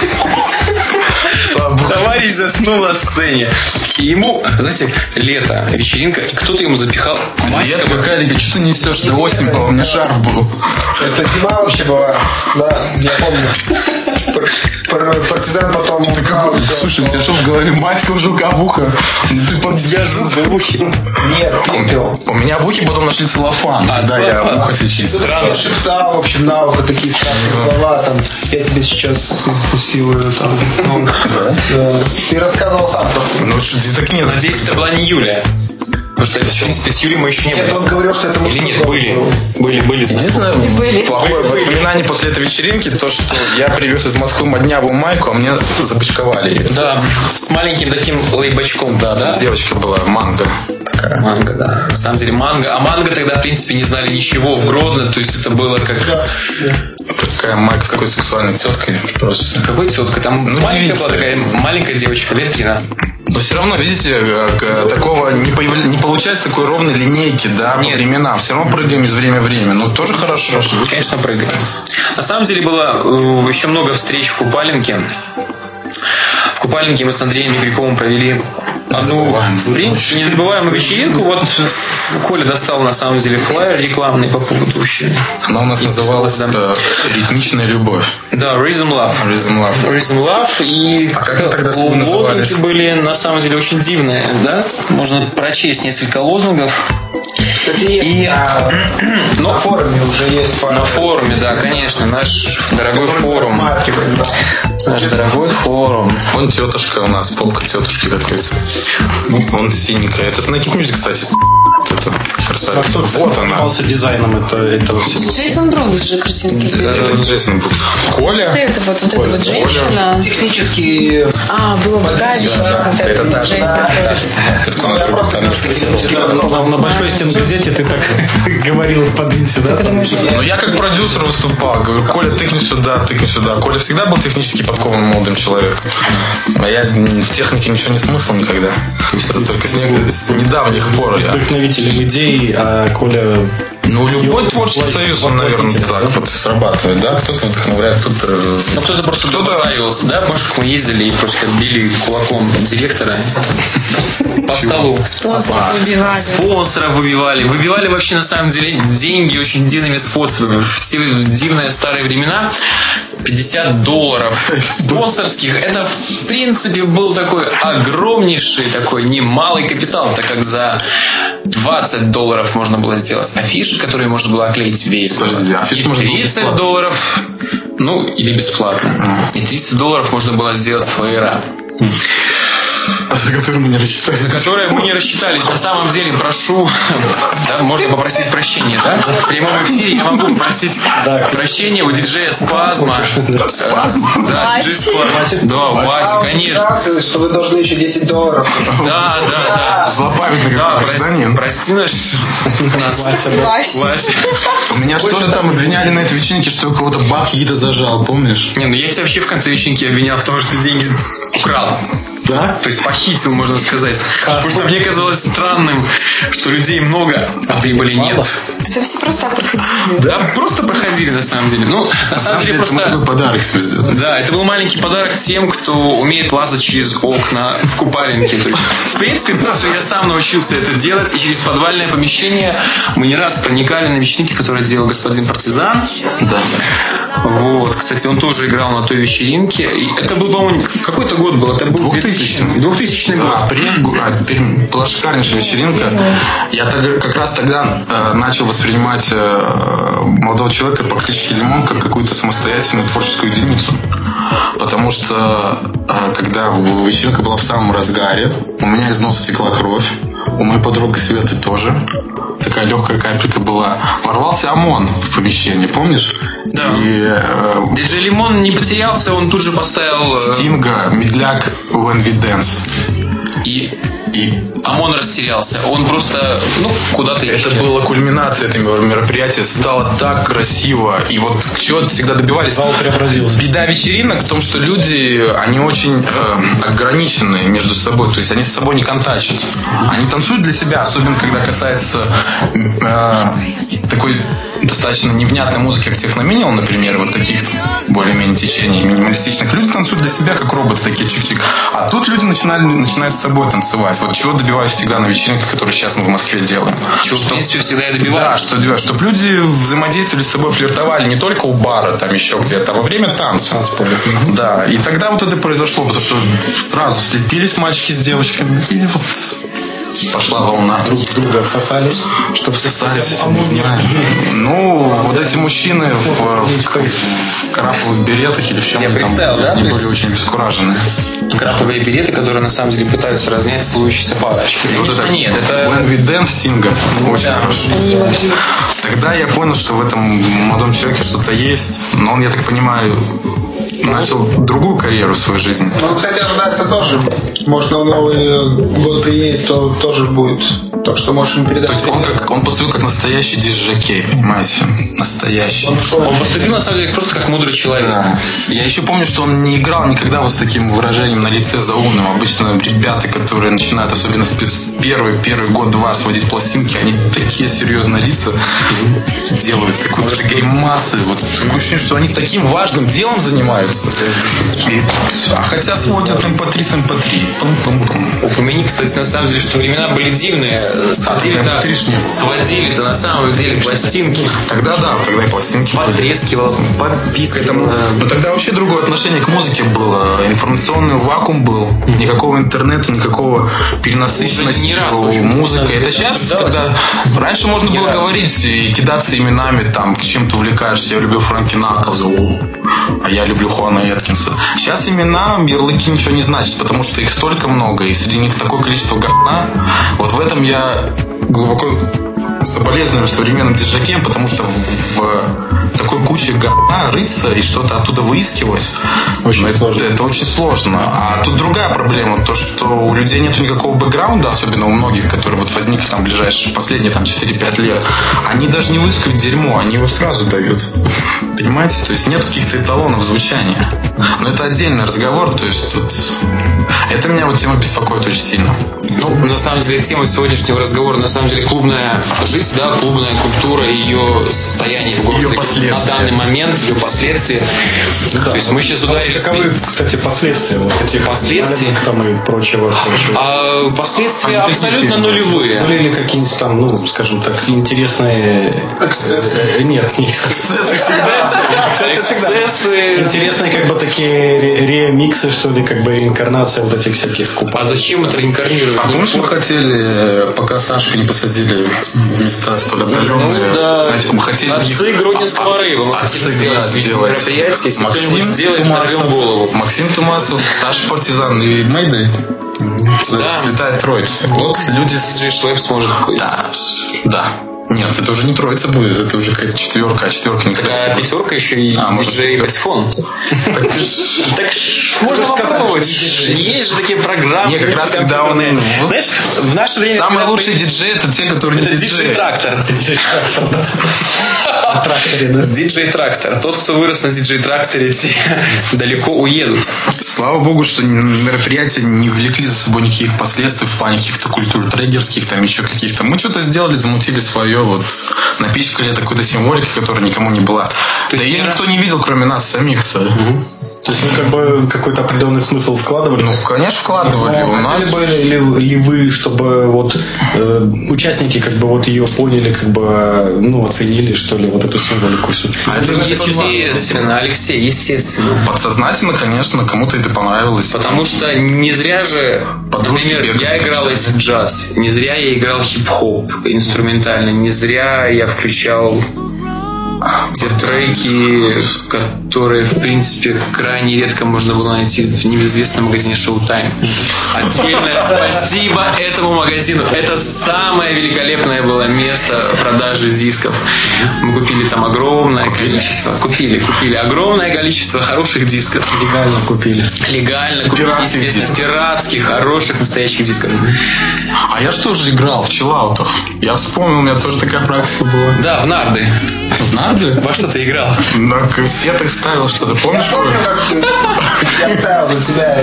Товарищ заснул на сцене. И ему, знаете, лето, вечеринка, кто-то ему запихал. Лето, какая лига, что ты несешь? Ты осень была, у меня шарф был. Это зима вообще была. Да, я помню. Партизан потом украл. Слушай, у тебя что в голове? Матька в жука в ухо. Ты под себя в ухе. Нет, пепел. У меня в ухе потом нашли целлофан. А, да, я ухо сейчас. Странно. Я шептал, в общем, на ухо такие странные слова, там, я тебе сейчас насилую, там. Ну, да? Да. Ты рассказывал сам просто. Ну, что, так нет. Надеюсь, это была не Юля. Потому что, в принципе, с Юлей мы еще не были. Нет, он говорил, что это Или нет, были. Были, были. Я не знаю, были. плохое воспоминание после этой вечеринки, то, что я привез из Москвы моднявую майку, а мне запачковали ее. Да, с маленьким таким лейбачком, да, да? Девочка была, манго. Такая. Манго, да. На самом деле манго. А манго тогда, в принципе, не знали ничего в Гродно. То есть это было как... Такая майка с такой сексуальной теткой. Просто. Какой теткой? Там ну, маленькая была такая маленькая девочка, лет тринадцать. Но все равно, видите, такого не, появ... не получается такой ровной линейки, да, по временам. Все равно прыгаем из время в время. Ну, тоже хорошо. Конечно, прыгаем. На самом деле было еще много встреч в Купалинке. В Купальнике мы с Андреем Мигряковым провели одну, в принципе, незабываемую вечеринку. Вот Коля достал, на самом деле, флаер рекламный по поводу вообще. Она у нас и называлась да, «Ритмичная любовь». Да, Rhythm Love. Rhythm Love. Rhythm Love. И а как тогда лозунги были, на самом деле, очень дивные. Да? Можно прочесть несколько лозунгов. Кстати, и а, но, на форуме уже есть пара. На форуме, да, конечно. Наш дорогой форум. Да. Наш дорогой форум. Вон тетушка у нас, попка тетушки какой-то. Вон синенькая. Это Naked Music, кстати. Это красавица. А вот она. Занимался дизайном это, этого всего. Джейсон Брукс же картинки. Это не Джейсон Брукс. Коля? Вот это вот, вот это вот женщина. Технически... А, было бы дальше. Это та же. Только у нас на большой стенгазете ты так говорил под интю, да? Ну, я как продюсер выступал. Говорю, Коля, тыкни сюда, тыкни сюда. Коля всегда был технически подкованным молодым человеком. А я в технике ничего не смыслил никогда. Это только с, не, с недавних пор. Вдохновителем идей, а Коля... Ну, любой творческий союз, он, наверное, так да? вот срабатывает, да? Кто-то вдохновляет, кто-то... Ну, кто-то просто кто-то добавился, да? Может, как мы ездили и просто били кулаком директора по столу. Спонсоров выбивали. Спонсоров выбивали. Выбивали вообще, на самом деле, деньги очень дивными способами. В те дивные старые времена пятьдесят долларов спонсорских. Это, в принципе, был такой огромнейший, такой немалый капитал, так как за двадцать долларов можно было сделать афиши, которые можно было оклеить весь. Подожди, афиш можно было тридцать долларов, ну, или бесплатно. И тридцать долларов можно было сделать флеера. За которые мы не рассчитались. За которые мы не рассчитались. На самом деле, прошу, да, можно попросить прощения, да? В прямом эфире я могу попросить прощения у диджея Спазма. Спазм? Да, диджей Спазма. Да, у Васи, конечно. Что вы должны еще десять долларов. Да, да, да. Злопамятный Да, гражданин. прости наш... Вася. У меня что-то там обвиняли на этой вечеринке, что я кого-то бабки какие-то зажал, помнишь? Не, ну я тебя вообще в конце вечеринки обвинял в том, что ты деньги украл. Да? То есть похитил, можно сказать. Потому что мне казалось странным, что людей много, а прибыли нет. Что все просто так проходили. Да, просто проходили на самом деле. Ну, на, на самом деле, просто... такой подарок себе сделали. Да, это был маленький подарок тем, кто умеет лазать через окна в купальнике. То есть, в принципе, позже я сам научился это делать, и через подвальное помещение мы не раз проникали на вечеринки, которые делал господин Партизан. Да. Вот, кстати, он тоже играл на той вечеринке. И это был, по-моему, какой-то год был? Это был двухтысячный. двухтысячный год. А, Пермь, а, Пермь была шикарнейшая вечеринка. Я так, как раз тогда э, начал воспринимать э, молодого человека по кличке Лимон как какую-то самостоятельную творческую единицу. Потому что э, когда вечеринка была в самом разгаре, у меня из носа текла кровь, у моей подруги Светы тоже. Такая легкая капелька была. Ворвался ОМОН в помещение, помнишь? Да. И, э, Диджей Лимон не потерялся, он тут же поставил... Э... Стинга, Медляк, When We Dance. И... И ОМОН растерялся. Он просто, ну, куда-то исчез. это была кульминация этого мероприятия. Стало так красиво. И вот чего всегда добивались. Зал преобразился. Беда вечеринок в том, что люди, они очень э, ограничены между собой. То есть они с собой не контачат. Они танцуют для себя, особенно когда касается э, такой достаточно невнятной музыки, как техно-минимал, например, вот таких более-менее течений минималистичных. Люди танцуют для себя, как роботы, такие чик-чик. А тут люди начинали, начинают с собой танцевать. Вот чего добиваюсь всегда на вечеринках, которые сейчас мы в Москве делаем. Чего, в принципе, всегда я добиваюсь. Да, что добиваюсь. Чтобы люди взаимодействовали с собой, флиртовали не только у бара, там еще где-то, а во время танца. Да, и тогда вот это произошло, потому что сразу слепились мальчики с девочками, и вот пошла волна. Друг друга всосались. Что всосались, не знаю. Ну, вот эти мужчины в, в крафтовых беретах или в чем Я они представил, там, да? они То были есть... очень обескуражены. Крафтовые береты, которые на самом деле пытаются разнять целующиеся парочки. Вот это нет, это... When We Dance Стинга. Очень да. хорошо. Они не могли. Тогда я понял, что в этом молодом человеке что-то есть, но он, я так понимаю, начал другую карьеру в своей жизни. Ну, кстати, ожидается тоже. Может, на Новый год приедет, то тоже будет. Так что можешь ему передать. То есть он, как, он поступил как настоящий диджей, понимаете? Настоящий. Он, шел, Он поступил, на самом деле, просто как мудрый человек. Да. Я еще помню, что он не играл никогда вот с таким выражением на лице заумным. Обычно ребята, которые начинают, особенно спец... первый, первый год-два сводить пластинки, они такие серьезные лица делают, какие-то гримасы. Вот такое ощущение, что они таким важным делом занимаются. И... А хотя сводят эм пэ три с эм пэ три. Пум-пум-пум. Упомяни, кстати, на самом деле, что времена были дивные. Сводили-то, сводили-то на самом деле пластинки. Тогда да, тогда и пластинки были. Потрескивало, попискивало. Но тогда вообще другое отношение к музыке было. Информационный вакуум был. Никакого интернета, никакого перенасыщенности Не раз, музыкой. Это сейчас, когда... Раньше можно Не было раз. говорить и кидаться именами, там, чем ты увлекаешься. Я люблю Фрэнки Наклза, а я люблю Хуана Эткинса. Сейчас имена, ярлыки ничего не значат, потому что их столько много, и среди них такое количество говна. Вот в этом я глубоко соболезную современным диджакеям, потому что в, в такой куче говна рыться и что-то оттуда выискивать Очень это, сложно. это очень сложно. А тут другая проблема, то, что у людей нет никакого бэкграунда, особенно у многих, которые вот возникли там в ближайшие последние там четыре-пять лет. Они даже не выискивают дерьмо, они его сразу дают. Понимаете? То есть нет каких-то эталонов звучания. Но это отдельный разговор, то есть тут... Это меня вот тема беспокоит очень сильно. Ну, на самом деле, тема сегодняшнего разговора, на самом деле, клубная жизнь, да, клубная культура, ее состояние в городе Ее последствия. на данный момент, ее последствия. Да. То есть мы сейчас ударили... Каковы, кстати, последствия вот этих Последствия? налетов там и прочего, прочего. А последствия Они абсолютно какие? нулевые. Были ли какие-нибудь там, ну, скажем так, интересные... Эксцессы. Э, Нет, не эксцессы. Эксцессы. Интересные как бы такие ре- ремиксы, что ли, как бы реинкарнация вот этих всяких А купов. зачем это реинкарнировать? А помнишь, мы хотели, пока Сашку не посадили в места столь отдаленные, Ну, да. знаете, мы хотели... Отцы Гродненского рейва. Мы хотели Отцы, да, сделать сделать. мероприятие, если Максим кто-нибудь сделает, Тумасов, оторвем голову. Максим Тумасов, Саша Партизан и Мэйдэй. Да. Святая Троица. Вот люди... диджей Шлэпс может быть. Да. Да. Нет, это уже не троица будет, это уже какая-то четверка, а четверка не красивая. А пятерка еще и а, диджей Патефон. Так можно попробовать. Есть же такие программы. Не, как раз когда он... Знаешь, в наше время... Самый лучший диджей это те, которые не диджей. диджей Трактор. Диджей Трактор. Тот, кто вырос на диджей Тракторе, те далеко уедут. Слава богу, что мероприятия не влекли за собой никаких последствий в плане каких-то культур треггерских, там еще каких-то. Мы что-то сделали, замутили свое, вот напичкали это какой-то символикой, которая никому не была. Да ее никто не видел, кроме нас самих. Угу. То есть вы как бы какой-то определенный смысл вкладывали? Ну, конечно, вкладывали. Но у нас... Хотели бы ли, ли вы, чтобы вот э, участники как бы вот ее поняли, как бы ну оценили, что ли, вот эту символику всю? А это естественно, Алексей, естественно. Подсознательно, конечно, кому-то это понравилось. Потому что не зря же, например, я играл acid джаз, не зря я играл хип-хоп инструментально, не зря я включал те треки, которые, в принципе, крайне редко можно было найти в неизвестном магазине Showtime. Отдельное спасибо этому магазину. Это самое великолепное было место продажи дисков. Мы купили там огромное количество. Купили, купили огромное количество хороших дисков. Легально купили. Легально купили, пиратских естественно, дисков. пиратских, хороших, настоящих дисков. А я что же играл в чиллаутах? Я вспомнил, у меня тоже такая практика была. Да, в нарды. В нарды? Во что ты играл? На кассетах ставил что-то, помнишь? Я помню, как ты я ставил за тебя.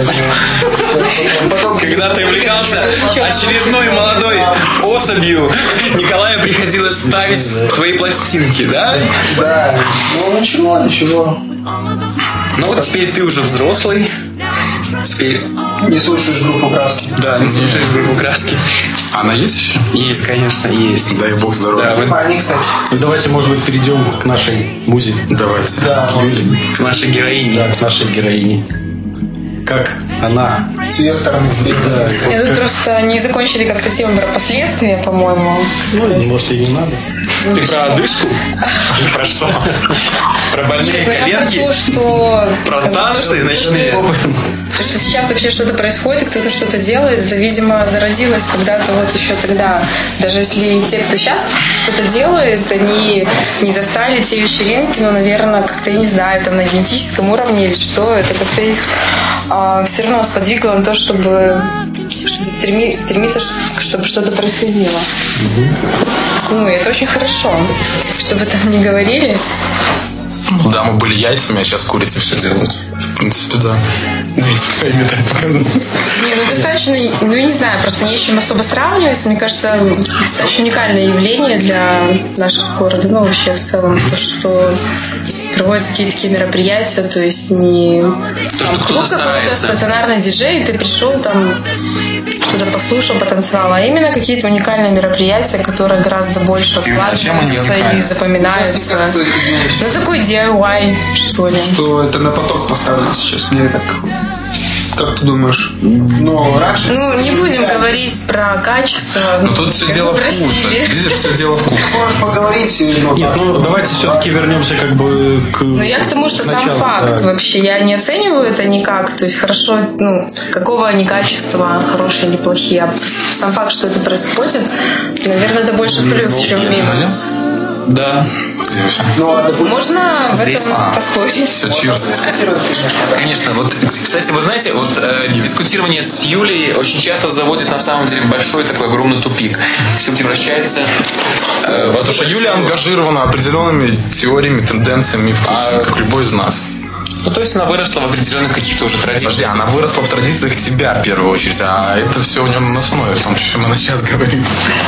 Когда ты увлекался очередной молодой особью, Николаю приходилось ставить твои пластинки, да? Да, ну ничего, ничего. Ну вот теперь ты уже взрослый. Теперь... Не слушаешь группу «Краски». Да, не слушаешь группу «Краски». Она есть еще? Есть, конечно, есть. Дай бог здоровья. Да, вы... Они, кстати. Ну, давайте, может быть, перейдем к нашей музе. Давайте. Да, К нашей героине. Да, к нашей героине. Как она... с ее стороны. Да, Я тут просто не закончили как-то тему про последствия, по-моему. ну, может, и не надо. Ты про одышку? Про что? Про больные Нет, ну я про коленки? то, что... Про как бы танцы то, что- ночные? То, что сейчас вообще что-то происходит, кто-то что-то делает, это, видимо, зародилось когда-то вот еще тогда. Даже если те, кто сейчас что-то делает, они не застали те вечеринки, но, наверное, как-то, я не знаю, там на генетическом уровне или что, это как-то их а, все равно сподвигло на то, чтобы что-то стреми, стремиться, чтобы что-то происходило. Ну, и это очень хорошо. Что бы там ни говорили. Да, мы были яйцами, а сейчас курицы все делают. В принципе, да. Видите, так показывают. Не, ну достаточно, ну не знаю, просто не с чем особо сравнивать. Мне кажется, достаточно уникальное явление для нашего города, ну вообще в целом, то, что проводятся какие-то такие мероприятия, то есть не То, там, что кто-то клуб какой-то, старается. стационарный диджей, ты пришел там, что-то послушал, потанцевал, а именно какие-то уникальные мероприятия, которые гораздо больше чем они откладываются уникальны? и запоминаются. Мне кажется, извиняюсь, Ну такой ди ай вай, что ли. что это на поток поставлено сейчас. Мне так... Как ты думаешь? Ну, раньше... Ну, не будем говорить про качество. Но тут все как дело вы вкуса. просили. Видишь, все дело вкуса. Можешь поговорить. Ну, Нет, ну давайте все-таки вернемся как бы к... Ну, я к тому, что сам началу, факт да. вообще, я не оцениваю это никак, то есть хорошо, ну, какого они качества, хорошие или плохие, а сам факт, что это происходит, наверное, это больше плюс, чем минус. Да. ну, а допустим, Можно в Здесь, этом а, поспорить? Все, чирс. Конечно, вот, кстати, вы знаете, вот э, дискутирование с Юлей очень часто заводит на самом деле в большой такой огромный тупик. Все превращается э, в Потому что Юля ангажирована определенными теориями, тенденциями и вкусами, как любой из нас. Ну, то есть она выросла в определенных каких-то уже Подожди, традициях. она выросла в традициях тебя в первую очередь, а это все у нее на основе, в том, о чем она сейчас говорит.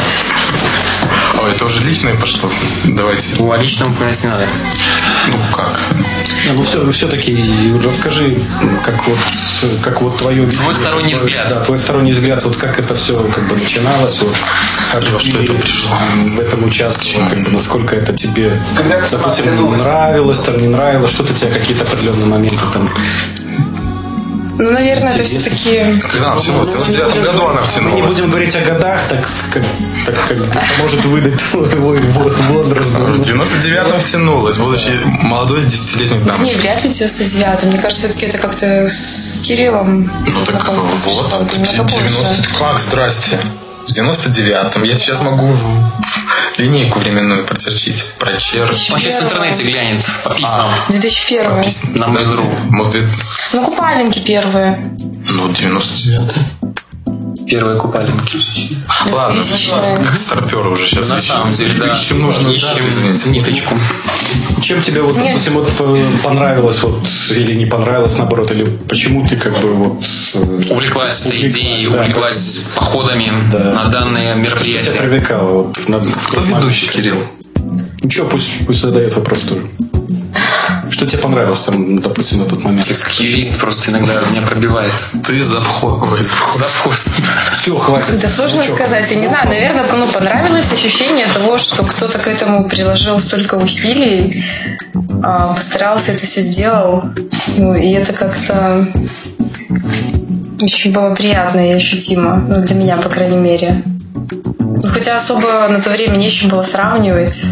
Ой, это уже личное пошло. Давайте. О личном упоминать не надо. Ну как? Не, ну все, все-таки расскажи, как вот, как вот твое... Твой сторонний взгляд. Да, твой сторонний взгляд, вот как это все как бы начиналось, вот, как Во что ты это пришло? в этом участвовал, как бы, насколько это тебе, Когда это допустим, подтянулось? нравилось, там, не нравилось, что-то тебе какие-то определенные моменты там... Ну, наверное, это все-таки... Когда она втянула? В девяносто девятом году она втянулась. Мы не будем говорить о годах, так как, так как это может выдать твой возраст. В девяносто девятом втянулась, будучи молодой десятилетней дамой. Не, вряд ли в девяносто девятом. Мне кажется, все-таки это как-то с Кириллом. Ну так вот. девяносто Как, здрасте. В девяносто девятом. Я сейчас могу в линейку временную прочертить. Прочертить. Он сейчас в интернете глянет по письмам. две тысячи первый. На Mail.ru. Ну, купальники первые. Ну, девяносто девятый. Первые купальники. Ладно, как старперы уже сейчас. На самом деле, да. Ищем нужную Ищем извините. ниточку. Чем тебе вот, допустим, вот понравилось вот, или не понравилось, наоборот, или почему ты как бы вот... Увлеклась этой идеей, да, увлеклась как... походами да. на данные мероприятия. Что тебя привлекало? Вот, на... Кто ведущий, Кирилл? Ну что, пусть, пусть задает вопрос тоже. Что тебе понравилось там, допустим, на тот момент? Как юрист просто иногда меня пробивает. Ты завхоз. Завхоз. Все, хватит. Да сложно ну, сказать. Я не знаю, наверное, ну, понравилось ощущение того, что кто-то к этому приложил столько усилий, постарался, это все сделал. Ну, и это как-то очень было приятно и ощутимо. Ну, для меня, по крайней мере. Ну, хотя особо на то время не с чем было сравнивать.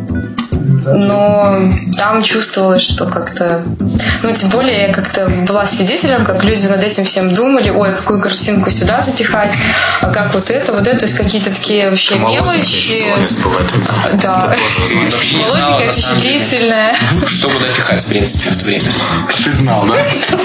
Но там чувствовалось, что как-то... Ну, тем более, я как-то была свидетелем, как люди над этим всем думали, ой, какую картинку сюда запихать, а как вот это, вот это, то есть какие-то такие вообще мелочи. Да. Молоденькая, впечатлительная. Что куда пихать, в принципе, в то время. Ты знал, да?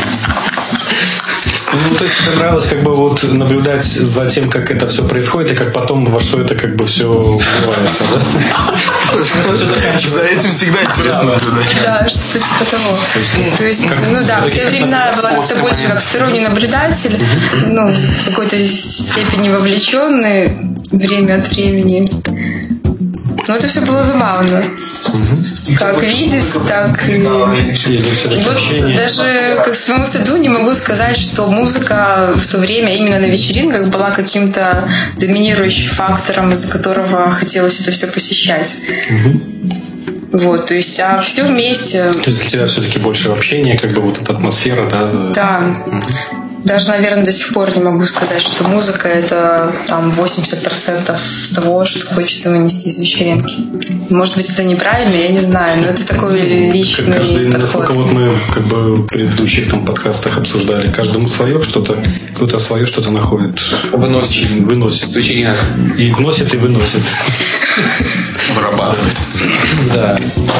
Ну, то есть тебе нравилось как бы вот наблюдать за тем, как это все происходит, и как потом во что это как бы все вливается, да? За этим всегда интересно наблюдать. Да, что-то типа того. То есть, ну да, в те времена я была как-то больше как сторонний наблюдатель, ну, в какой-то степени вовлеченный время от времени. Но это все было забавно. Как видеть, так и... Вот даже к своему стыду не могу сказать, что музыка в то время именно на вечеринках была каким-то доминирующим фактором, из-за которого хотелось это все посещать. Вот, то есть, а все вместе... То есть для тебя все-таки больше общения, как бы вот эта атмосфера, да? Да. Даже, наверное, до сих пор не могу сказать, что музыка – это там восемьдесят процентов того, что хочется вынести из вечеринки. Может быть, это неправильно, я не знаю, но это такой личный Каждый, подход. Насколько вот мы как бы в предыдущих там подкастах обсуждали, каждому свое что-то, кто-то свое что-то находит. Выносит. Выносит. С вечеринок. И носит, и выносит. Вырабатывает. Да.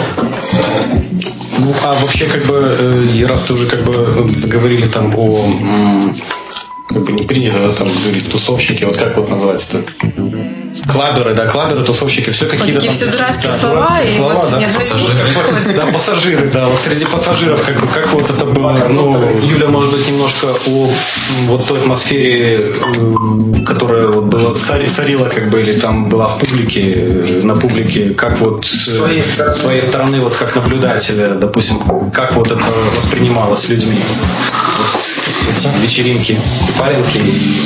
Ну, а вообще, как бы, раз ты уже как бы заговорили там о, как бы не принято там говорить тусовщики, вот как вот назвать-то? Клаберы, да, клаберы, тусовщики, все какие-то такие там... все дурацкие да, слова, дурацкие и слова, вот да, нет, пассажиры. Да, пассажиры, да, вот среди пассажиров, как бы, как вот это было, ну, Юля, может быть, немножко о вот той атмосфере, которая вот была, царила, как бы, или там была в публике, на публике, как вот с своей стороны, своей стороны вот как наблюдателя, допустим, как вот это воспринималось людьми, вот эти вечеринки, купальники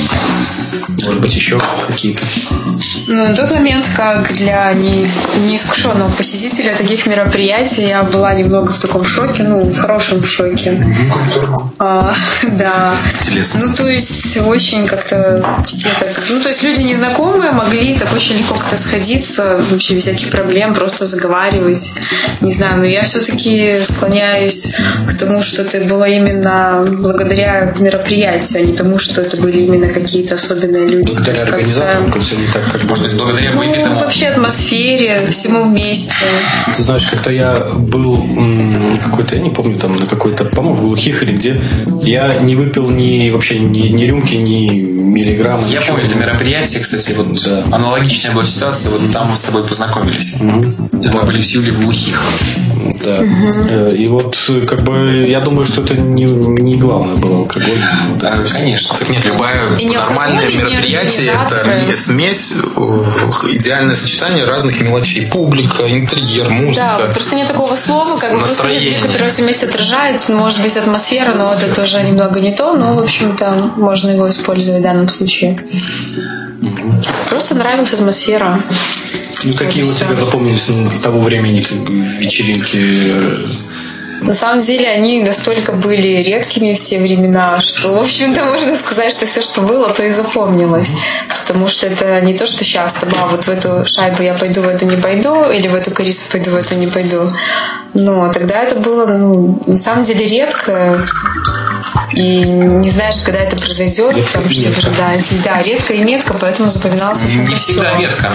и, может быть, еще какие-то. Ну, на тот момент, как для не, неискушенного посетителя таких мероприятий, я была немного в таком шоке, ну, в хорошем шоке. А, да. Интересно. Ну, то есть, очень как-то все так... Ну, то есть, люди незнакомые могли так очень легко как-то сходиться, вообще без всяких проблем, просто заговаривать. Не знаю, но я все-таки склоняюсь к тому, что это было именно благодаря мероприятию, а не тому, что это были именно какие-то особенные люди. Благодаря организаторам, то есть, не так, как бы... Может быть, благодаря выпитому... Ну, вообще атмосфере, всему вместе. Ты знаешь, как-то я был м, какой-то, я не помню, там на какой-то, по-моему, в Глухих или где, я не выпил ни вообще ни, ни рюмки, ни миллиграмма. Я ничего. помню это мероприятие, кстати, вот да. Аналогичная была ситуация, вот там мы с тобой познакомились. Угу. Мы да. были с Юлей в Глухих. Да. Угу. И вот, как бы, я думаю, что это не, не главное было алкоголь. Да, конечно. Так нет, любое и нормальное алкоголь, мероприятие это смесь, идеальное сочетание разных мелочей. Публика, интерьер, музыка. Да, просто нет такого слова, как бы просто язык, который все вместе отражает, может быть, атмосфера, но это тоже немного не то, но, в общем-то, можно его использовать в данном случае. Угу. Просто нравилась атмосфера. Ну, какие у тебя запомнились того времени как бы, вечеринки? На самом деле они настолько были редкими в те времена, что, в общем-то, можно сказать, что все, что было, то и запомнилось. Потому что это не то, что сейчас, там, а вот в эту шайбу я пойду, в эту не пойду, или в эту корицу пойду, в эту не пойду. Но тогда это было, ну, на самом деле редко. И не знаешь, когда это произойдет, редко там, что ожидать. Да, редко и метко, поэтому запоминалось. Не всегда метко.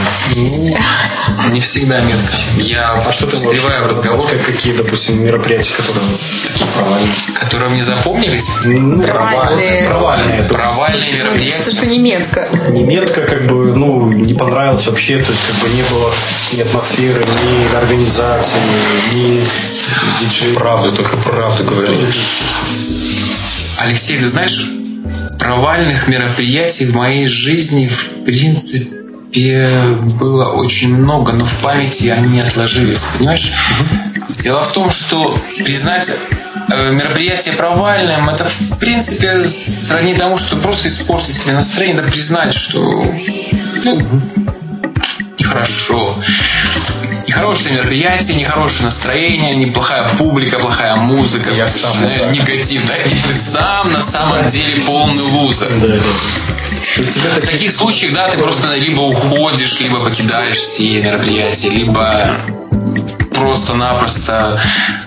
Не всегда метко. Я а что ты встреваю в разговор. Как, какие, допустим, мероприятия, которые такие провальные? Которые мне запомнились? Провальные. Провальные. Провальные мероприятия. Что, что не метко. Не метко, как бы, ну, не понравилось вообще, то есть, как бы, не было ни атмосферы, ни организации, ни диджея. Правду, только правду говори. Алексей, ты знаешь, провальных мероприятий в моей жизни, в принципе, было очень много, но в памяти они не отложились, понимаешь? Угу. Дело в том, что признать мероприятие провальным, это, в принципе, сродни тому, что просто испортить себе настроение, да признать, что ну, нехорошо. Нехорошее мероприятие, нехорошее настроение, неплохая публика, плохая музыка, я сам, да. негатив, да, и ты сам на самом деле полный лузер. Да, да. В таких случаях, да, ты просто либо уходишь, либо покидаешь все мероприятия, либо просто-напросто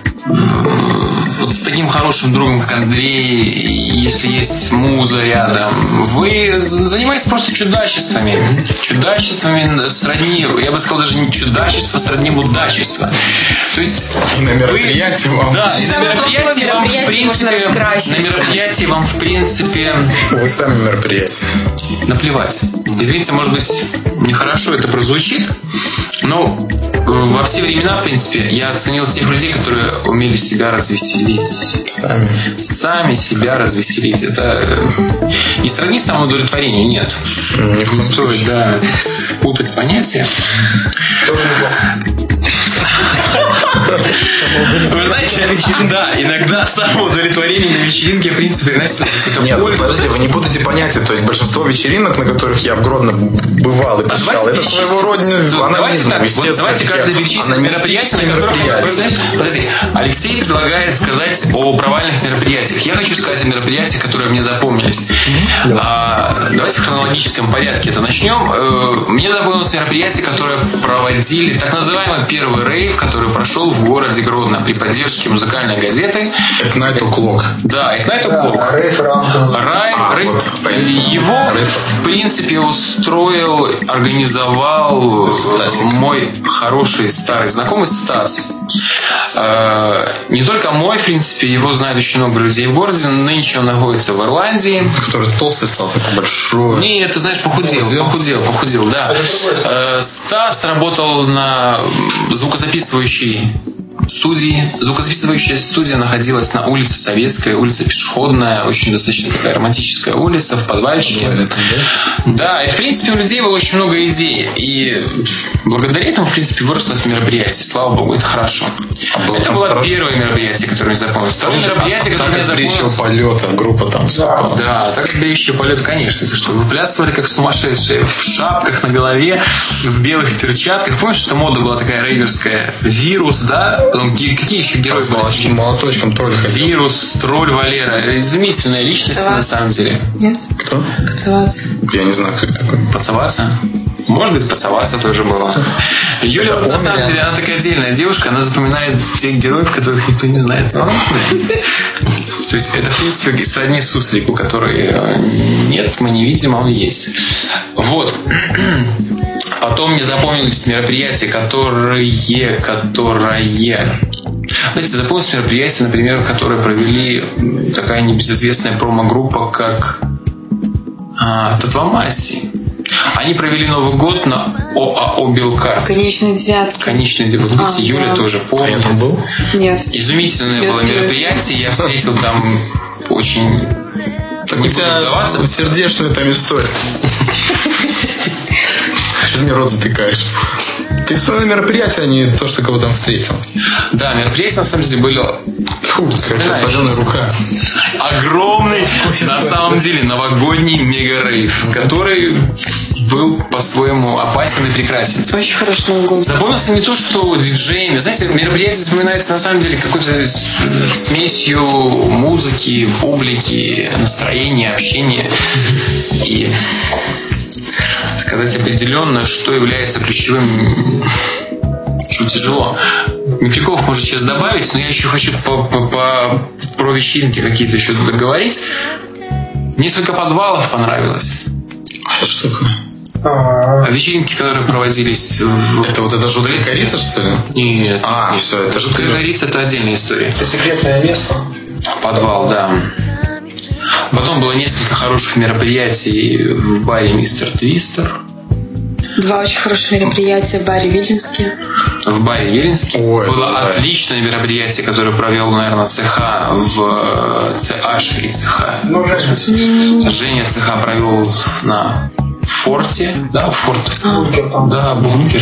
вот с таким хорошим другом, как Андрей, если есть муза рядом, вы занимаетесь просто чудачествами. Чудачествами сродни, я бы сказал, даже не чудачество, сродни мудачество. То есть и на мероприятии вам. Да, и на мероприятии вам, в принципе, на мероприятии вам, в принципе, вы сами мероприятие. Наплевать. Извините, может быть, нехорошо это прозвучит, но во все времена, в принципе, я оценил тех людей, которые умели себя развеселить. Сами. Сами себя развеселить. Это не сродни самоудовлетворению, нет. Не не стоит, да, путать понятия. Вы знаете, да, иногда самоудовлетворение на вечеринке, в принципе, приносит какую-то Нет, пользу. подожди, вы не путайте понятия. То есть большинство вечеринок, на которых я в Гродно бывал и А посещал, давайте это перечислим. своего рода Ну, давайте анонизм, так, вот естественно. давайте каждый перечислит мероприятия, на которых мы, знаешь, подожди, Алексей предлагает сказать о провальных мероприятиях. Я хочу сказать о мероприятиях, которые мне запомнились. Mm-hmm. А, давайте в хронологическом порядке это начнем. Э, мне запомнилось мероприятие, которое проводили так называемый первый рейв, который прошел в городе Гродно при поддержке музыкальной газеты At Night O'Clock. Да, At Night O'Clock. Рейв Рай, А, рейв. вот, Его, в принципе, устроил, организовал Стасик. мой хороший старый знакомый Стас. Э, не только мой, в принципе, его знает очень много людей в городе. Нынче он находится в Ирландии. Который толстый стал, такой большой. Нет, ты знаешь, похудел, Похудел? похудел, похудел, да. Э, Стас работал на звукозаписывающей студии. Звукозаписывающая студия находилась на улице Советская, улица Пешеходная, очень достаточно такая романтическая улица, в подвальчике. Подвале, да? Да, и в принципе у людей было очень много идей. И благодаря этому, в принципе, выросло это мероприятие. Слава богу, это хорошо. А это было хорошо? первое мероприятие, которое мне запомнилось. Второе мероприятие, которое мне запомнилось. полета, группа там выступала. Да, так сбреющий полет, конечно. Это что, выплясывали как сумасшедшие. В шапках на голове, в белых перчатках. Помнишь, что мода была такая рейверская? Вирус, да? Какие еще герои С были? молоточком, молоточком тролль ходил. Вирус, тролль Валера. Изумительная личность на самом деле. Нет? Кто? Поцеловаться. Я не знаю, как такое. Поцеловаться? Может быть, поцеловаться тоже было. Юля, на самом деле, она такая отдельная девушка, она запоминает тех героев, которых никто не знает. Но она знает. То есть это, в принципе, сродни Суслику, который нет, мы не видим, а он есть. Вот. Потом мне запомнились мероприятия, которые, которые... Знаете, запомнилось мероприятие, например, которое провели такая небезызвестная промо-группа, как а, Татвамаси. Они провели Новый год на ОАО «Белкарт». Конечный девятки. Конечный девятки. Вот видите, А, Юля да. тоже помнит. А я там был? Нет. Изумительное Нет, было нет. мероприятие. Я встретил там очень... Так Не у буду тебя вдаваться. сердечная там история. Что ты мне рот затыкаешь? Ты вспоминал мероприятие, а не то, что кого там встретил. Да, мероприятия на самом деле были... Фу, какая соленая рука. Огромный, на самом деле, новогодний мега-рейв, который был по-своему опасен и прекрасен. Очень хороший Новый год. Запомнился не то, что диджеями. Знаете, мероприятие вспоминается на самом деле какой-то смесью музыки, публики, настроения, общения. И сказать определенно, что является ключевым, очень тяжело. Микряков может сейчас добавить, но я еще хочу по, по, по, про вечеринки какие-то еще договорить. Несколько подвалов понравилось. А что такое? А вечеринки, которые проводились в... Это вот это жуткая корица, что ли? Нет. А, нет. все, это жуткая корица, это отдельная история. Это секретное место? Подвал, да. Потом было несколько хороших мероприятий в баре «Мистер Твистер». Два очень хороших мероприятия в баре «Виленский». В баре «Виленский». Ой, было да. Отличное мероприятие, которое провел, наверное, ЦХ в ЦH или ЦХ. Ну, Женя. Женя ЦХ провел на Форте. Да, Форт. Бункер там. Да, бункер.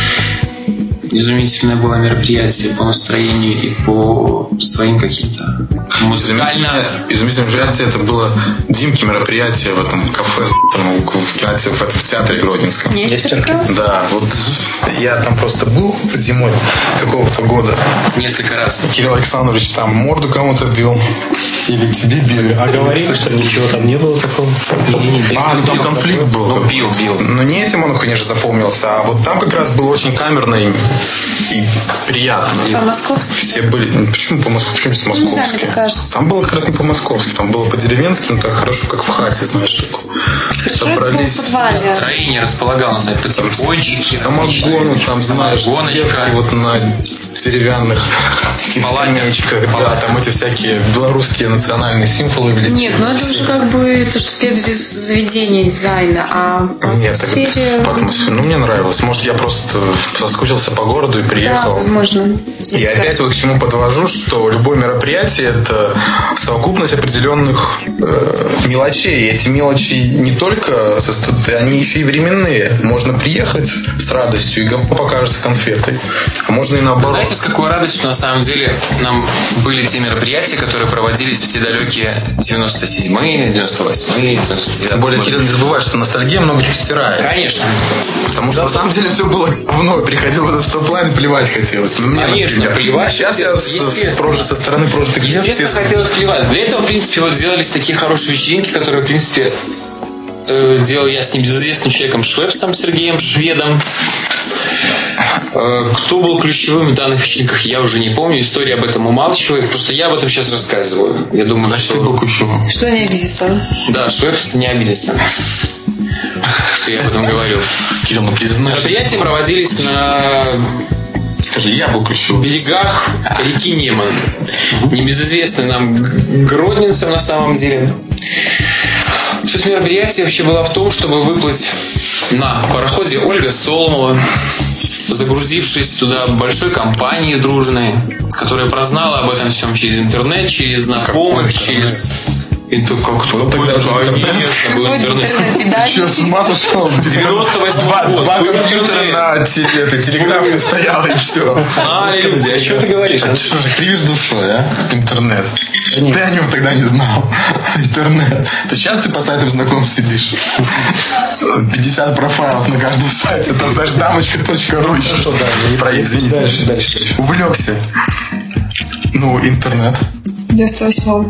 Изумительное было мероприятие по настроению и по своим каким-то музыкальным. Изумительное мероприятие это было Димки мероприятие в этом кафе в кинотеатре, в театре Гродненском. Нестерка? Да, вот я там просто был зимой какого-то года. Несколько раз. Кирилл Александрович там морду кому-то бил. Или тебе били. А говорили, что ничего там не было такого? А, ну там конфликт был. Ну, бил, бил. Но не этим он, конечно, запомнился, а вот там как раз было очень камерно и, и приятно. По-московски? Все были... Почему по-московски? Почему здесь Не знаю, московски? мне кажется. Там было как раз не по-московски, там было по-деревенски, но так хорошо, как в хате, знаешь, так. Хорошо, это было в подвале. Настроение располагало, знаете, потихонечку. Самогону, там, знаешь, девки вот на деревянных скамеечках. Да, там эти всякие белорусские национальные символы. Нет, ну это уже как бы то, что следует из заведения дизайна, а по Нет, атмосфере... по атмосфере. Ну, мне нравилось. Может, я просто соскучился по городу и приехал. Да, возможно. И опять вот к чему подвожу, что любое мероприятие – это совокупность определенных э, мелочей. И эти мелочи не только, они еще и временные. Можно приехать с радостью, и говно покажется конфетой. А можно и наоборот. Знаете, с какой радостью на самом деле нам были те мероприятия, которые проводились в те далекие девяносто седьмые, девяносто восьмые, девяносто девятые. Тем более, Кирилл, не забывай, что ностальгия много чего стирает. Конечно. Потому что на самом деле все было говно. Приходил в этот стоп-лайн, плевать хотелось. Мне, Конечно, например. плевать. Сейчас я с, с, прожи, со стороны прожитых лет. Естественно, хотелось плевать. Для этого, в принципе, вот сделались такие хорошие вечеринки, которые, в принципе, э, делал я с небезызвестным человеком Швепсом, Сергеем Шведом. Э, кто был ключевым в данных вечеринках, я уже не помню. История об этом умалчивает. Просто я об этом сейчас рассказываю. Я думаю, Значит, что... ты был ключевым. Что не обидится? Да, Швепс не обидится, что я об этом говорю. Кирилл, ну признай. Мероприятия проводились на... Скажи, я был ключевым. В берегах реки Неман. Небезызвестный нам гродненцам на самом деле. Суть мероприятия вообще была в том, чтобы выплыть на пароходе Ольга Соломова, загрузившись туда большой компанией дружной, которая прознала об этом всем через интернет, через знакомых, через... Это как-то ну, тогда же интернет. Был интернет. Ты что, с ума сошел? девяносто восьмой год. Два компьютера на телеграфе стояло и все. Знали люди, а что ты говоришь? А ты что же, кривишь душой, а? Интернет. Ты о нем тогда не знал. Интернет. Ты сейчас ты по сайтам знакомств сидишь. пятьдесят профайлов на каждом сайте. Там, знаешь, дамочка точка ру. Что, да, про, извините. Дальше, дальше, дальше. Увлекся. Ну, интернет. В девяносто восьмом.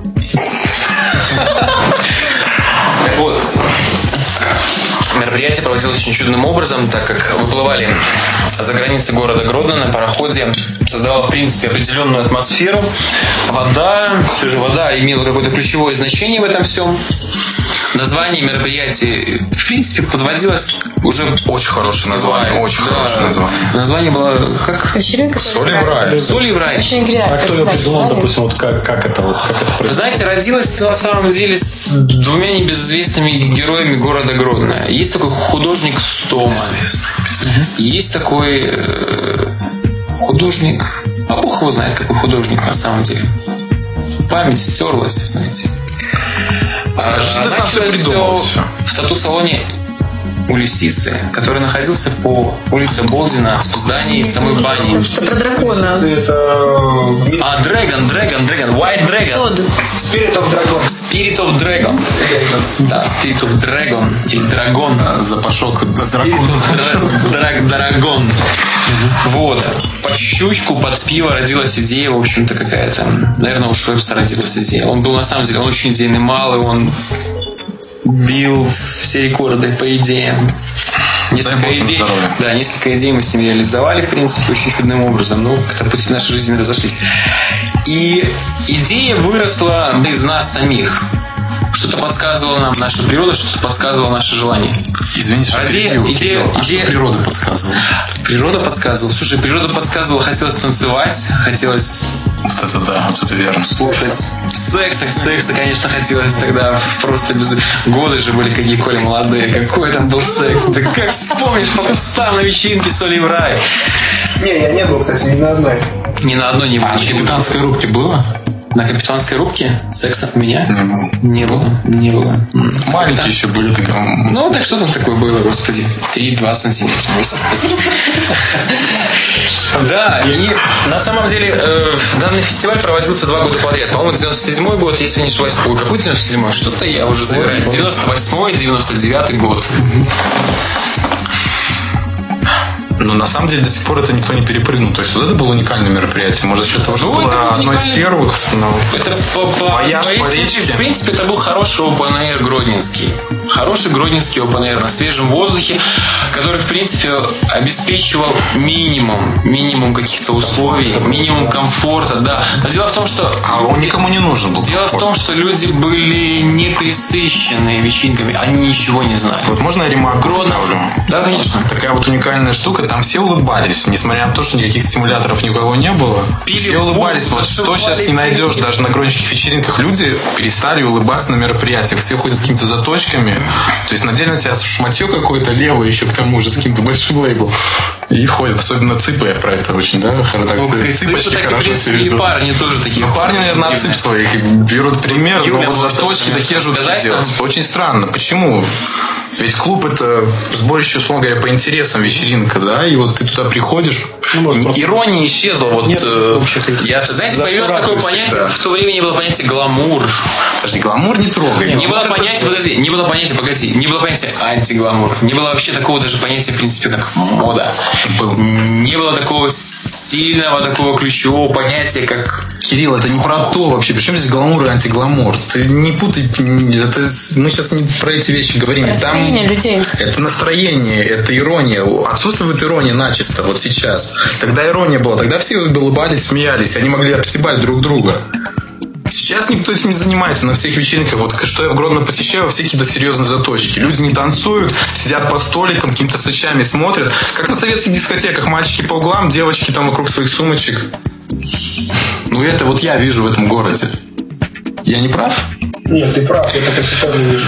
Так вот, мероприятие проводилось очень чудным образом, так как выплывали за границы города Гродно на пароходе, создавала, в принципе, определенную атмосферу. Вода, все же вода имела какое-то ключевое значение в этом всем. Название мероприятия, в принципе, подводилось уже... Очень хорошее название, очень да, хорошее название. Название было как? Вечеринка Соли в рай. Соли в рай. Очень играет. А кто ее придумал, допустим, вот как, как это вот, как это Вы происходит? знаете, родилась на самом деле с двумя небезызвестными героями города Гродно. Есть такой художник Стома. Есть такой э, художник... А бог его знает, какой художник на самом деле. Память стерлась, знаете. А, Скажи, ты сам все придумал. В тату-салоне у Лисицы, который находился по улице Болдина в здании самой бани. Что про дракона? А, Dragon, Dragon, Dragon, White Dragon. Spirit of Dragon. Spirit of Dragon. Да, Spirit of Dragon или Драгон. Запашок Spirit of Драг, Драгон. Вот. Под щучку, под пиво родилась идея, в общем-то, какая-то. Наверное, у Швепса родилась идея. Он был, на самом деле, он очень идейный малый, он бил все рекорды по идеям. Несколько идей, да, несколько идей мы с ним реализовали, в принципе, очень чудным образом, но как-то пути нашей жизни разошлись. И идея выросла из нас самих. Что-то подсказывала нам наша природа, что-то подсказывало наше желание. Извините, что идея, идея, а идея... что природа подсказывала? Природа подсказывала. Слушай, природа подсказывала, хотелось танцевать, хотелось... Вот это да, вот это верно. Слушать. Секса, секса, конечно, хотелось тогда. Просто без... Годы же были какие, Коля, молодые. Какой там был секс? Ты как вспомнишь по кустам на вечеринке «Соли в рай». Не, я не был, кстати, ни на одной. Ни на одной не был. А на капитанской рубке было? На капитанской рубке секса у меня? Не было. Не было. Не было. Маленькие Капитан... еще были. Так... Ну, так что там такое было, господи? три-два сантиметра. Да, и на самом деле э, данный фестиваль проводился два года подряд. По-моему, девяносто седьмой год, если не ошибаюсь. Ой, какой девяносто седьмой? Что-то я уже забираю. девяносто восьмой, девяносто девятый год. Но на самом деле до сих пор это никто не перепрыгнул. То есть вот это было уникальное мероприятие. Может, за счет того, что ну, было одно из первых. Но... Это по, по, Вояж по речке. В принципе, это был хороший open air гродненский. Хороший гродненский open air на свежем воздухе, который, в принципе, обеспечивал минимум, минимум каких-то условий, минимум комфорта, да. Но дело в том, что... А он никому не нужен был. Дело комфорт. В том, что люди были не пресыщенные вечеринками, они ничего не знали. Вот можно я ремарку вставлю? Да, конечно. Такая вот уникальная штука, там все улыбались, несмотря на то, что никаких стимуляторов ни у кого не было. Пили все улыбались. Вот что сейчас не найдешь даже на гродненских вечеринках. Люди перестали улыбаться на мероприятиях. Все ходят с какими-то заточками. То есть надели на тебя шматье какое-то левое еще к тому же с каким-то большим лейблом. И ходят, особенно цыпы, я про это очень, да? Ну, цыпочки хорошо себя ведут. И парни тоже такие. Ну, парни, наверное, от цып своих берут пример, но вот заточки такие жуткие делают. Очень странно. Почему? Ведь клуб — это сборище, условно говоря, по интересам, вечеринка, да? И вот ты туда приходишь, ну, может, ирония исчезла. Вот, Нет, э, я, знаете, появилось такое понятие, да. В то время не было понятия гламур. Подожди, гламур не трогай. Не, не было понятия, подожди, не было понятия, погоди, не было понятия антигламур. Не было вообще такого даже понятия, в принципе, как мода. Был. Не было такого сильного, такого ключевого понятия, как... Кирилл, это не про то вообще. Причем здесь гламур и антигламур? Ты не путай. Это, мы сейчас не про эти вещи говорим. Настроение Там, людей. Это настроение, это ирония. Отсутствует ирония начисто вот сейчас. Тогда ирония была. Тогда все улыбались, смеялись. Они могли обсебать друг друга. Сейчас никто этим не занимается на всех вечеринках. Вот что я в Гродно посещаю, все какие-то серьезные заточки. Люди не танцуют, сидят по столикам, какими-то сычами смотрят. Как на советских дискотеках. Мальчики по углам, девочки там вокруг своих сумочек. Ну, это вот я вижу в этом городе. Я не прав? Нет, ты прав, я так и тоже вижу.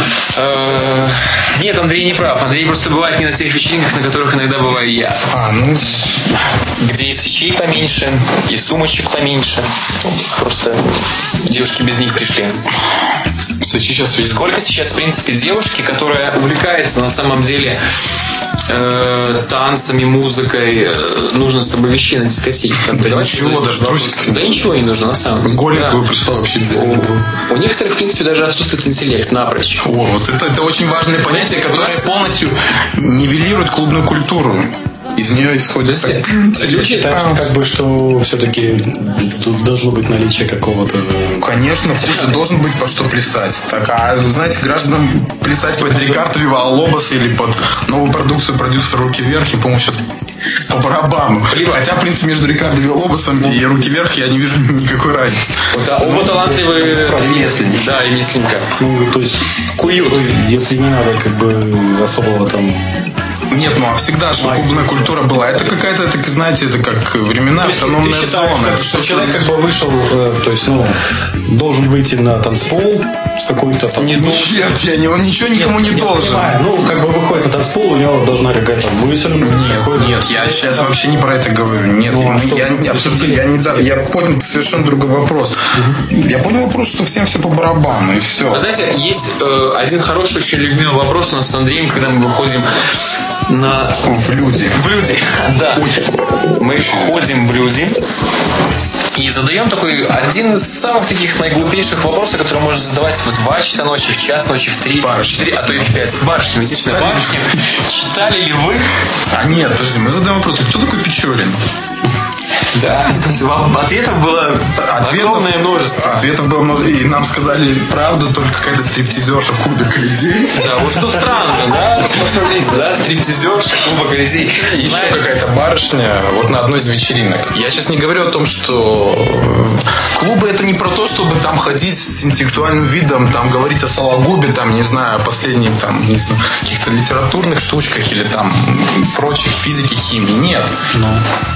Нет, Андрей не прав. Андрей просто бывает не на тех вечеринках, на которых иногда бываю я. А, ну... Где и свечей поменьше, и сумочек поменьше. Просто девушки без них пришли. Сейчас... Сколько сейчас, в принципе, девушки, которая увлекается на самом деле э, танцами, музыкой, э, нужно с тобой вещей на дискотеке. Там, да ничего, даже трусики. Да ничего не нужно, на самом деле. Голенькую да. пришла вообще без у, у некоторых, в принципе, даже отсутствует интеллект напрочь. О, вот это, это очень важное понятие, которое полностью нивелирует клубную культуру. Из нее исходит так... Ты считаешь, как бы, что все-таки тут должно быть наличие какого-то... Конечно, в же должен быть под что плясать. Так, а, знаете, гражданам плясать под Рикардо Вива Лобос или под новую продукцию продюсера «Руки вверх», я, по-моему, сейчас по барабану. Хотя, в принципе, между Рикардо Вива Лобосом и «Руки вверх» я не вижу никакой разницы. Да, оба талантливые ремесленники. Да, ремесленника. Ну, то есть, куют. Если не надо, как бы, особого там... Нет, ну а всегда же клубная культура была. Это какая-то, так, знаете, это как времена, автономная зона. Что, это что человек как бы вышел, э, то есть, ну, должен выйти на танцпол с какой-то там... Не, нет, я не, он ничего никому не, не должен. Понимаю. Ну, как бы выходит на танцпол, у него должна какая-то мысль. Нет, нет, я сейчас там... вообще не про это говорю. Нет, ну, а я, я абсолютно, я не я понял совершенно другой вопрос. Угу. Я понял вопрос, что всем все по барабану, и все. Вы знаете, есть э, один хороший, очень любимый вопрос у нас с Андреем, когда мы выходим на... В люди. В люди, да. Мы ходим в люди и задаем такой один из самых таких наиглупейших вопросов, который можно задавать в два часа ночи, в час ночи, в три, в четыре, а то и в пять. В барышне, метечной барышне. Читали ли вы? А нет, подожди, мы задаем вопрос, кто такой Печорин? Да, то есть ответов было ответов, огромное множество. Ответов было множество. И нам сказали правду, только какая-то стриптизерша в клубе Колизей. Да, вот что странно, да? Посмотрите, да, стриптизерша клуба Колизей. И еще какая-то барышня вот на одной из вечеринок. Я сейчас не говорю о том, что клубы это не про то, чтобы там ходить с интеллектуальным видом, там говорить о Сологубе, там, не знаю, о последних там, не знаю, каких-то литературных штучках или там прочих физики, химии. Нет. Ну.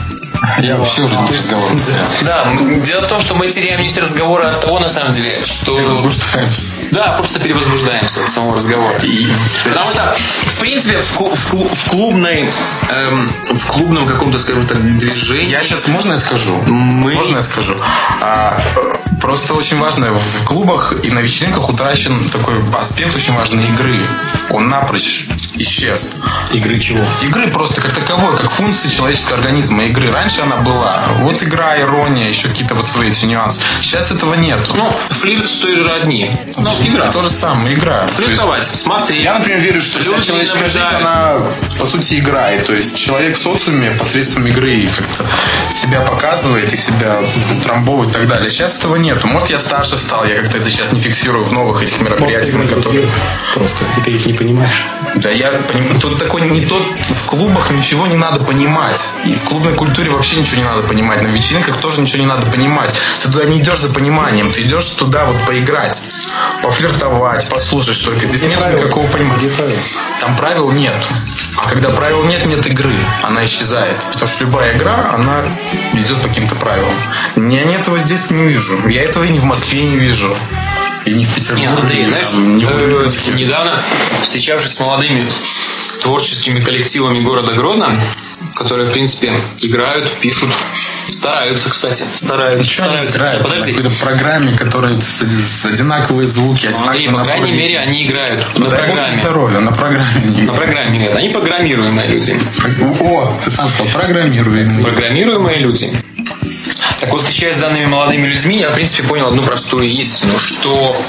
Я вообще уже не разговор. Да, дело в том, что мы теряем нить разговора от того, на самом деле, что... Перевозбуждаемся. Да, просто перевозбуждаемся от самого разговора. И... Потому что, в принципе, в, клуб, в, клуб, в клубной... Эм, в клубном каком-то, скажем так, движении... Я сейчас, можно я скажу? Мы... Можно я скажу? А, просто очень важно, в клубах и на вечеринках утрачен такой аспект очень важный игры. Он напрочь исчез. Игры чего? Игры просто как таковой, как функции человеческого организма. Игры. Раньше она была. Вот игра, ирония, еще какие-то вот свои эти нюансы. Сейчас этого нету. Ну, флирт с той же одни. Ну, игра. То же самое, игра. Флиртовать, смотри. Я, например, верю, что вся человеческая жизнь, она, по сути, играет. То есть человек в социуме посредством игры как-то себя показывает и себя утрамбовывает и так далее. Сейчас этого нету. Может, я старше стал, я как-то это сейчас не фиксирую в новых этих мероприятиях, на которые... Просто, и ты их не понимаешь. Да, я понимаю. Тут такой не тот... В клубах ничего не надо понимать. И в клубной культуре вообще ничего не надо понимать. На вечеринках тоже ничего не надо понимать. Ты туда не идешь за пониманием. Ты идешь туда вот поиграть, пофлиртовать, послушать только. Здесь нет никакого понимания. Там правил нет. А когда правил нет, нет игры. Она исчезает. Потому что любая игра, она идет по каким-то правилам. Я этого здесь не вижу. Я этого и не в Москве не вижу. И не в Петербурге. Нет, Андрей, знаешь, не э, недавно, встречавшись с молодыми творческими коллективами города Гродно, которые, в принципе, играют, пишут, стараются, кстати, стараются. Ничего стараются. Не играют, подожди. На какой-то программе, которая с, с одинаковые звуки, одинаковые. Андрей, по крайней мере, они играют ну, на программе. Здоровья, на программе. На программе играют. Они программируемые люди. О, ты сам сказал, программируемые. Программируемые люди. Так вот, встречаясь с данными молодыми людьми, я, в принципе, понял одну простую истину, что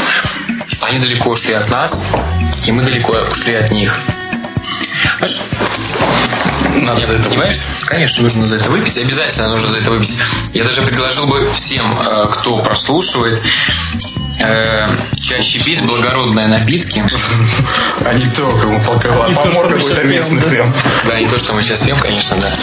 они далеко ушли от нас, и мы далеко ушли от них. Знаешь? Надо Нет, за это понимаешь? выпить. Конечно, нужно за это выпить. Обязательно нужно за это выпить. Я даже предложил бы всем, кто прослушивает, чаще пить благородные напитки. А не то, кому помог какой-то местный прям. Да, не то, что мы сейчас пьем, конечно, да.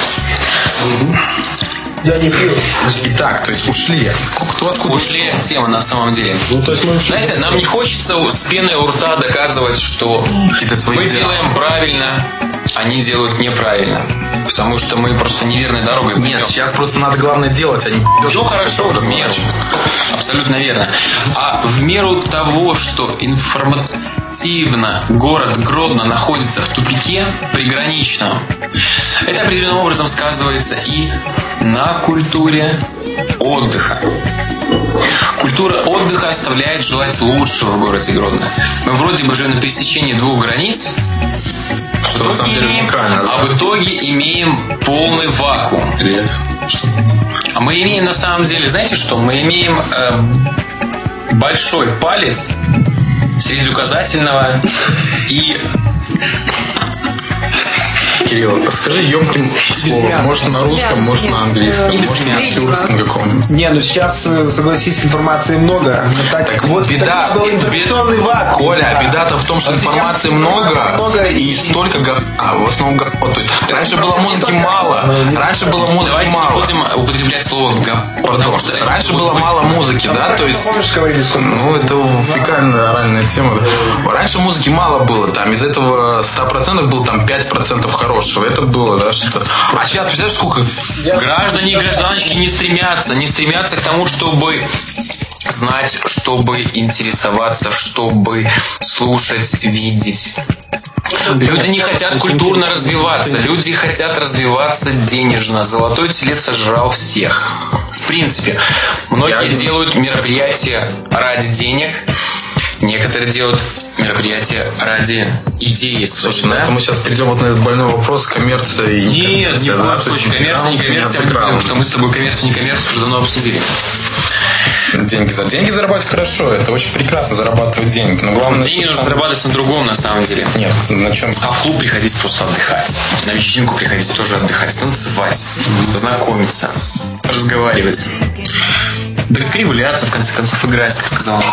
Я не пью. Итак, то есть ушли. Кто откуда ушли от темы на самом деле. Ну, то есть мы ушли. Знаете, нам не хочется с пеной у рта доказывать, что мы делаем правильно, они делают неправильно. Потому что мы просто неверной дорогой пойдем. Нет, сейчас просто надо главное делать, а не... Все хорошо, в меру. Абсолютно верно. А в меру того, что информативно город Гродно находится в тупике приграничном, это определенным образом сказывается и на культуре отдыха. Культура отдыха оставляет желать лучшего в городе Гродно. Мы вроде бы же на пересечении двух границ, что на самом деле имеем, уникально, да? а в итоге имеем полный вакуум. Привет. Что? А мы имеем на самом деле, знаете что? Мы имеем э, большой палец среди указательного и Кирилл, скажи емким словом. Может на русском, может на английском, может на тюркском каком-нибудь. Не, ну сейчас, согласись, информации много. Так, так вот беда. Информационный вакуум. Коля, беда-то в том, что информации много, много и столько говна. В основном говна. То есть раньше было музыки мало. Раньше было музыки мало. Давайте не будем употреблять слово говна. Потому что раньше было мало музыки, да? То есть, ну, это фекальная оральная тема. Раньше музыки мало было. Там из этого сто процентов было там пять процентов хорошего. Это было, да, что-то. А сейчас, представляешь, сколько... Граждане и гражданочки не стремятся, не стремятся к тому, чтобы знать, чтобы интересоваться, чтобы слушать, видеть. Люди не хотят культурно развиваться, люди хотят развиваться денежно. Золотой телец сожрал всех. В принципе, многие Я... делают мероприятия ради денег, некоторые делают мероприятия ради идеи. Слушай, да? Это мы сейчас перейдем вот на этот больной вопрос коммерция и Нет, ни в коем случае. Коммерция, не коммерция, потому что мы с тобой коммерцию, не коммерцию уже давно обсудили. Деньги, за деньги зарабатывать хорошо, это очень прекрасно зарабатывать деньги. Но главное, деньги нужно зарабатывать на другом, на самом деле. Нет, на чем? А в клуб приходить просто отдыхать. На вечеринку приходить тоже отдыхать, танцевать, знакомиться, разговаривать. Да кривляться, в конце концов, играть, как сказал.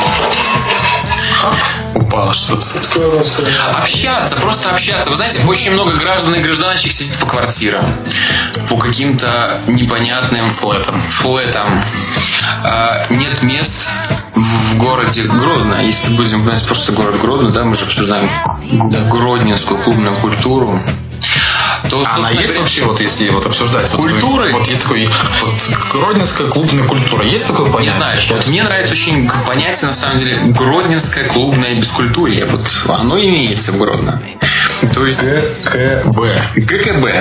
Упало что-то. Общаться, просто общаться. Вы знаете, очень много граждан и гражданочек сидит по квартирам, по каким-то непонятным флетам. флетам. А, нет мест в городе Гродно. Если будем говорить просто город Гродно, да, мы же обсуждаем гродненскую клубную культуру. То, а она есть говоря, вообще, вот если вот обсуждать культуры? Вот, вот есть такой вот гродненская клубная культура. Есть такое понятие? Не знаю. Вот мне нравится очень понятие, на самом деле, гродненская клубная бескультурье. Вот оно имеется в Гродно. То есть ГКБ. ГКБ.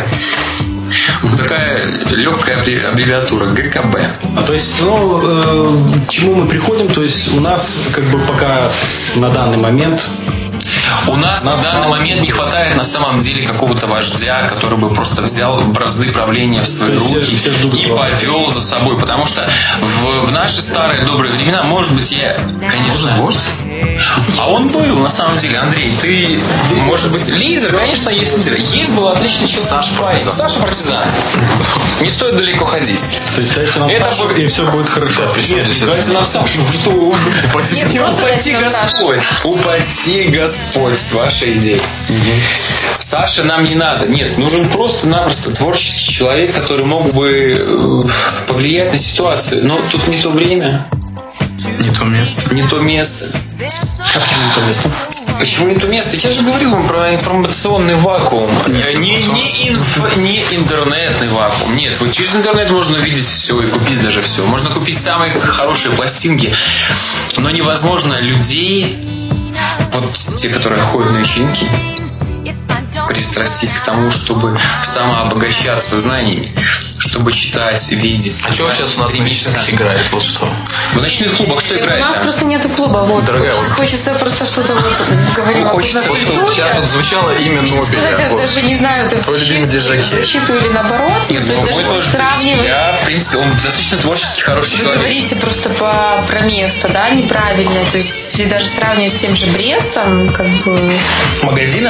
Такая легкая аббревиатура ГКБ. А то есть, ну, э, к чему мы приходим? То есть у нас как бы пока на данный момент У нас на данный момент не хватает на самом деле какого-то вождя, который бы просто взял бразды правления в свои руки все, все и повел за собой. Потому что в, в наши старые добрые времена, может быть, я, конечно, вождь. А он был, на самом деле, Андрей. Ты, может быть, лидер, конечно, есть лидер. Есть был отличный человек. Саша партизан. Саша партизан. Не стоит далеко ходить. То есть дайте нам это Сашу, и все будет хорошо. Нет, дайте нам Сашу. Что? Упаси Господь. Упаси Господь с вашей идеей. Угу. Саше нам не надо. Нет, нужен просто-напросто творческий человек, который мог бы повлиять на ситуацию. Но тут не то время. Не то место. Не то место. А почему не то место? Почему не то место? Я же говорил вам про информационный вакуум. Не, не, не, инфо, не интернетный вакуум. Нет, вот через интернет можно увидеть все и купить даже все. Можно купить самые хорошие пластинки. Но невозможно людей, вот те, которые ходят на вечеринки, пристрастить к тому, чтобы самообогащаться знаниями, чтобы читать, видеть. А что сейчас у нас в ночных играет? Вот что? В ночных клубах что играет? У нас там? Просто нету клуба. Вот. Дорогая, вот. Хочется просто что-то вот говорить. Ну, хочется, вот, чтобы сейчас вот звучало имя Нобеля. Сказать, я вот. даже не знаю, это в защиту или наоборот. Нет, то есть даже тоже сравнивать. Я, в принципе, он достаточно творческий, хороший Вы человек. Вы говорите просто по, про место, да, неправильное. То есть, если даже сравнивать с тем же Брестом, как бы... Магазином?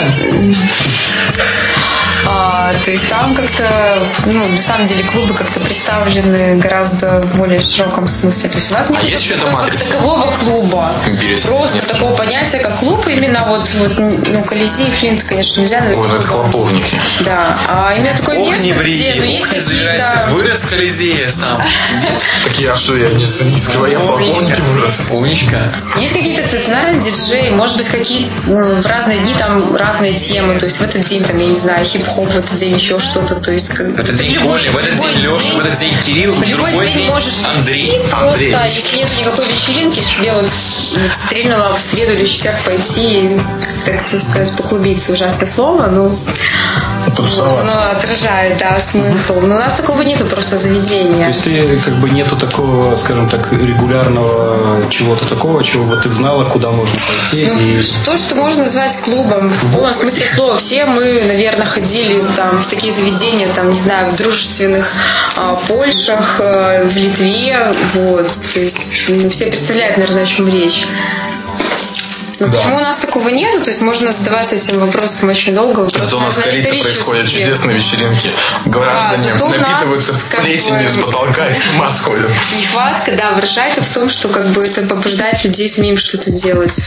А, то есть там как-то, ну, на самом деле, клубы как-то представлены гораздо более широком смысле. То есть у нас нет а есть такого, как такового клуба. Интересно. Просто нет. Такого понятия, как клуб, именно вот, вот ну, Колизей, Флинт, конечно, нельзя назвать. Ой, ну это клоповники. Да. А именно такое Ох, место, не ври, где, ну, есть какие-то... Вырос в Колизее сам. Так я что, я не скрываю, я в клоповнике вырос. Умничка. Есть какие-то стационарные диджеи, может быть, какие ну, в разные дни там разные темы. То есть в этот день, там, я не знаю, хип-хоп, в этот день еще что-то. То есть, как... В этот день любой, Коля, в этот день Леша, в этот день Кирилл, в другой день Андрей. Андрей. Просто, если нет никакой вечеринки, тебе вот стрельнуло в среду или в четверг пойти и, так сказать, поклубиться. Ужасное слово, но... Оно отражает, да, смысл. Но у нас такого нету просто заведения. То есть ты как бы нету такого, скажем так, регулярного чего-то такого, чего бы ты знала, куда можно пойти. Ну, и... То, что можно назвать клубом, в полном смысле слова. Все мы, наверное, ходили там в такие заведения, там, не знаю, в дружественных а, Польшах, а, в Литве, вот. То есть ну, все представляют, наверное, о чем речь. Но да. Почему у нас такого нету? То есть можно задаваться этим вопросом очень долго. Зато у нас в Калите происходят чудесные вечеринки. Граждане да, напитываются плесенью с потолка и с ума сходят. Нехватка, да, выражается в том, что как бы это побуждает людей самим что-то делать.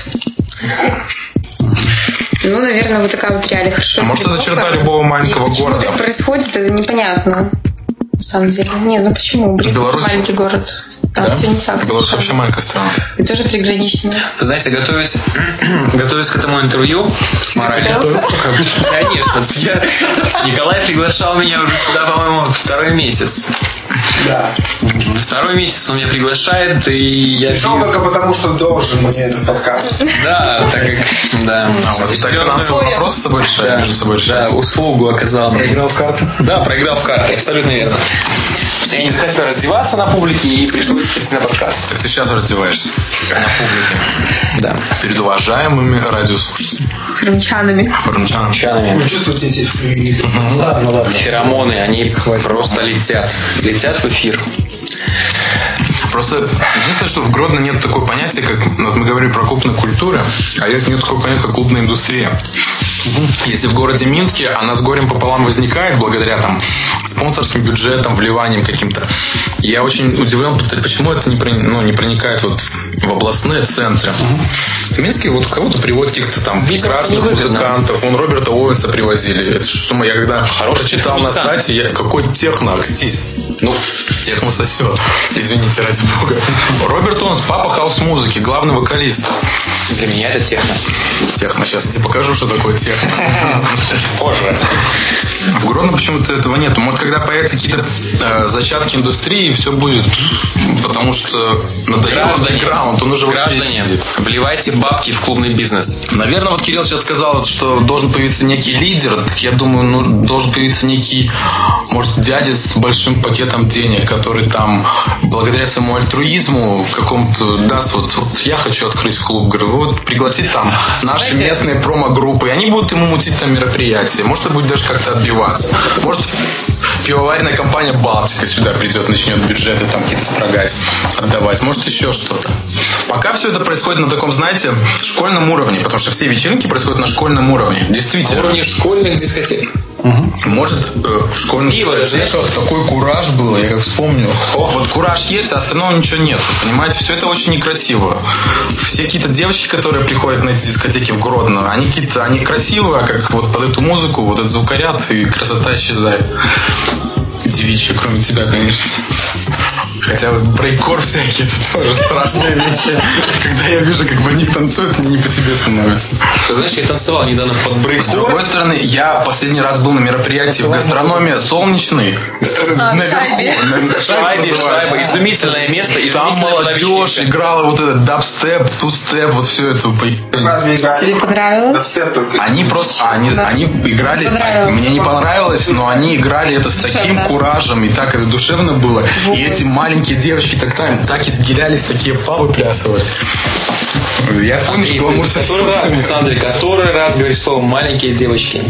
Ну, наверное, вот такая вот реалия. Хорошо. А может, это черта любого маленького Нет, города? Почему так происходит, это непонятно. На самом деле. Не, ну почему? Беларусь маленький город. Там да? Все не так. Беларусь вообще маленькая страна. И тоже приграничная. Вы знаете, готовясь, готовясь к этому интервью, Марат, конечно, я, Николай приглашал меня уже сюда, по-моему, второй месяц. Да. Второй месяц он меня приглашает, и я... Пришел только потому, что должен мне этот подкаст. Да, так как... Да. А, у вас так финансовый вопрос с собой решает, между собой решает. Да, услугу оказал. Проиграл в карты? Да, проиграл в карты, абсолютно верно. Я не захотел раздеваться на публике и пришлось прийти на подкаст. Так ты сейчас раздеваешься? На публике. Да. Перед уважаемыми радиослушателями. Форумчанами. Форумчанами. Вы чувствуете эти феромоны? Ну ладно, ладно. Феромоны, они просто летят. Летят в эфир. Просто единственное, что в Гродно нет такого понятия, как вот мы говорили про крупную культуру, а есть нет такого понятия, как клубная индустрия. Если в городе Минске она с горем пополам возникает благодаря там спонсорским бюджетам, вливаниям каким-то, я очень удивлен, почему это не, ну, не проникает вот в областные центры. В Минске вот кого-то приводят каких-то там прекрасных музыкантов. Вон Роберта Оуэнса привозили. Это что я когда прочитал на сайте, я, какой техно, акстись. Ну, техно сосет. Извините, ради бога. Роберт Оуэнс, папа хаус-музыки, главный вокалист. Для меня это техно. Техно. Сейчас я тебе покажу, что такое техно. Позже. В Гродно почему-то этого нет. Может, когда появятся какие-то э, зачатки индустрии, все будет. Потому что надоел андеграунд, он уже граждане, вливайте бабки в клубный бизнес. Наверное, вот Кирилл сейчас сказал, что должен появиться некий лидер. Так я думаю, ну, должен появиться некий, может, дядя с большим пакетом денег, который там, благодаря своему альтруизму какому-то даст, вот, вот я хочу открыть клуб, говорю, вот пригласить там наши Знаете, местные промо-группы, и они будут ему мутить там мероприятия. Может, это будет даже как-то отбиваться. Может, пивоваренная компания «Балтика» сюда придет, начнет бюджеты там какие-то строгать, отдавать. Может, еще что-то. Пока все это происходит на таком, знаете, школьном уровне, потому что все вечеринки происходят на школьном уровне. Действительно. На уровне школьных дискотек. Угу. Может, э, в школьных дискотеках такой кураж был, я как вспомню. О, вот кураж есть, а остального ничего нет. Понимаете, все это очень некрасиво. Все какие-то девочки, которые приходят на эти дискотеки в Гродно, они какие-то, они красивые, а как вот под эту музыку вот отзвукорят, и красота исчезает. Девичья, кроме тебя, конечно. Хотя вот брейкор всякие, это тоже страшные вещи. Когда я вижу, как в них танцуют, мне не по себе становится. Ты знаешь, я танцевал недавно под брейкор. С другой стороны, я последний раз был на мероприятии в гастрономе «Солнечный». А, наверху. Шайбе, шайба. Изумительное место. Там молодежь играла вот этот дабстеп, тустеп, вот все это. Тебе понравилось? Они просто, они, они играли, мне не понравилось, но они играли это с таким куражем, и так это душевно было. И эти маленькие девочки так, там, так изгилялись, такие папы плясывали. Я помню, что гламур который раз, Александр, который раз говоришь слово «маленькие девочки».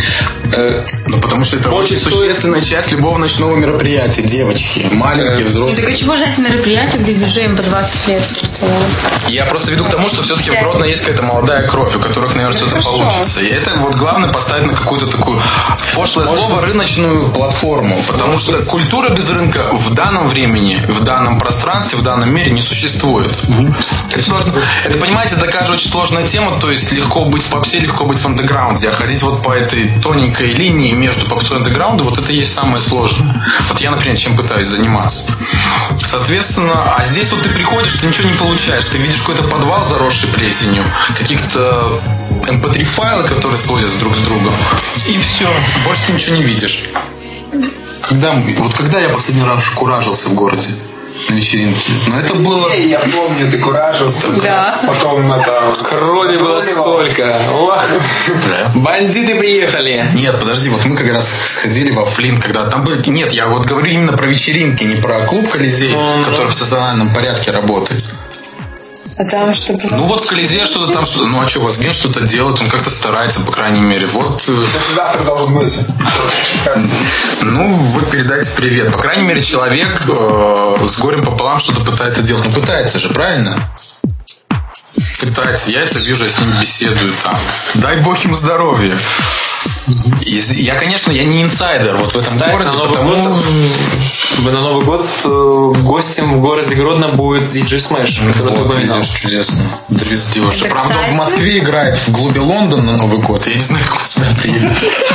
Ну, потому что это очень существенная часть любого ночного мероприятия. Девочки, маленькие, взрослые. Так а чего ждать мероприятия, где диджеям по двадцать лет? Я просто веду к тому, что все-таки в Гродно есть какая-то молодая кровь, у которых, наверное, что-то получится. И это вот главное поставить на какую-то такую, пошлое слово, рыночную платформу. Потому что культура без рынка в данном времени, в данном пространстве, в данном мире не существует. Это сложно. Это, понимаете, такая же очень сложная тема. То есть легко быть в попсе, легко быть в андеграунде. А ходить вот по этой тоненькой линии между попсой и андеграундом, вот это и есть самое сложное. Вот я, например, чем пытаюсь заниматься. Соответственно, а здесь вот ты приходишь, ты ничего не получаешь. Ты видишь какой-то подвал, заросший плесенью, каких-то эм пэ три файлы, которые сводятся друг с другом. И все. Больше ты ничего не видишь. Когда, вот когда я последний раз куражился в городе? На вечеринке. Но это было... Я помню, ты куражился. Да. Потом это... Крови было столько. Бандиты приехали. Нет, подожди, вот мы как раз сходили во Флинт, когда там были... Нет, я вот говорю именно про вечеринки, не про клуб Колизей, mm-hmm. который в социальном порядке работает. А там что было? Ну вот в Колизее что-то там что-то. Ну а что, Вазген что-то делает, он как-то старается, по крайней мере. Вот. Завтра должен быть. Ну, вы передайте привет. По крайней мере, человек э, с горем пополам что-то пытается делать. Ну, пытается же, правильно? пытается, я это вижу, я с ним беседую там. Дай бог им здоровья. И я, конечно, я не инсайдер вот в этом Кстати, городе, на Новый, потому... год, на Новый год э, гостем в городе Гродно будет диджей Smash, который вот, ты упоминал. видишь, чудесно. Довезли уже. Это, Правда, кстати... он в Москве играет в клубе Лондон на Новый год. Я не знаю, как он сюда приедет.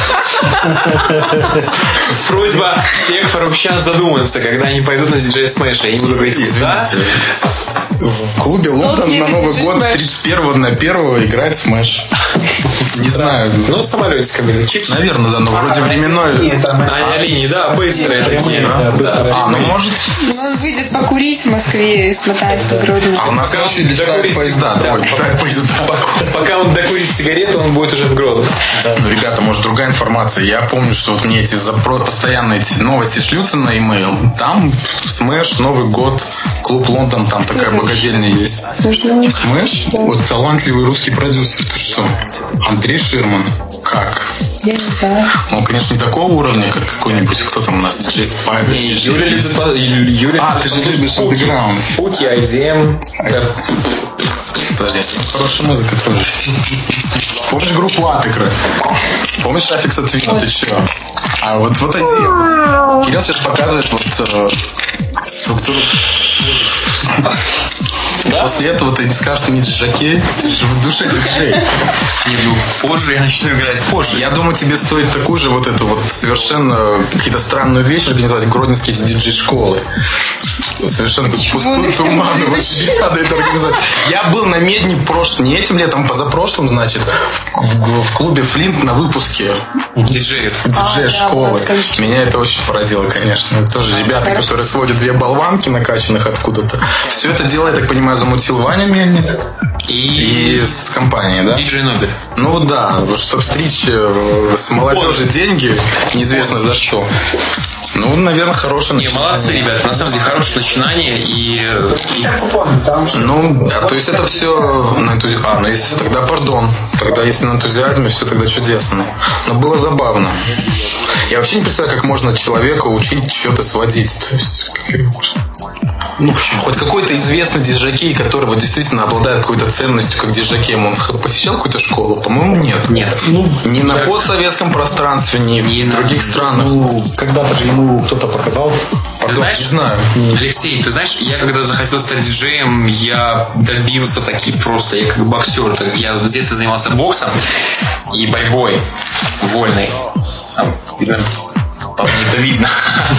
Просьба всех фармчан задуматься, когда они пойдут на диджей Smash. Я не буду говорить, куда. В клубе Лондон на Новый год тридцать первого на первого играет Smash. Не знаю. Ну, в самолете как бы. Наверное, да, но вроде временной. А, на линии, да, быстрые такие. А, ну может. Ну, он выйдет покурить в Москве и смотается в Гродно. А у нас, короче, летают поезда. Давай, летают поезда. Пока он докурит сигарету, он будет уже в Гродно. Ну, ребята, может, другая информация. Я помню, что вот мне эти запро... постоянно эти новости шлются на e-mail. Там Smash, Новый год, клуб Лондон, там такая богадельня есть. Smash? Вот талантливый русский продюсер. Ты что? Андрей Ширман. Как? Я не знаю. Ну, конечно, не такого уровня, как какой-нибудь, кто там у нас, диджей Спайдер. Не, Юля любит... Юля А, ты же любишь андеграунд. Пути, ай ди эм. Подожди, хорошая музыка тоже. Помнишь группу Атекры? Помнишь Аффикса Твина? Ты че? А вот вот эти... Кирилл сейчас показывает вот э, структуру. Да? После этого ты не скажешь, ты не джокей, ты же в душе диджей. Не, ну позже я начну играть позже. Я думаю, тебе стоит такую же вот эту вот совершенно какие-то странную вещь организовать в гродненские эти диджей-школы. Совершенно пустую туману. Надо это организовать. Я был на Медне прошлым, не этим летом, позапрошлым, значит, в, в клубе Флинт на выпуске диджеев. Диджея школы. Да, меня это очень поразило, конечно. Это тоже ребята, Хорошо. которые сводят две болванки накачанных откуда-то. Все это дело, я так понимаю, замутил Ваня Мельник. И, и с компанией, да? Диджей Нобель. Ну вот да, вот чтобы стричь с молодежи деньги, неизвестно за что. Ну, наверное, хорошее начинание. Не, молодцы, ребята. На самом деле, хорошее начинание. И, и... Ну, а, то есть это все на энтузиазме. А, ну если тогда, пардон. Тогда если на энтузиазме, все тогда чудесно. Но было забавно. Я вообще не представляю, как можно человека учить что-то сводить. То есть... Ну, хоть какой-то известный диджокей, который вот действительно обладает какой-то ценностью как диджокеем, он посещал какую-то школу? По-моему, нет. Нет. Ну, ни на постсоветском пространстве, ни, ни в других на... странах. Ну, когда-то же ему кто-то показал. Ты знаешь, не знаю. Алексей, ты знаешь, я когда захотел стать диджеем, я добился таки просто, я как боксер, так, я в детстве занимался боксом и борьбой вольной. Не-то видно.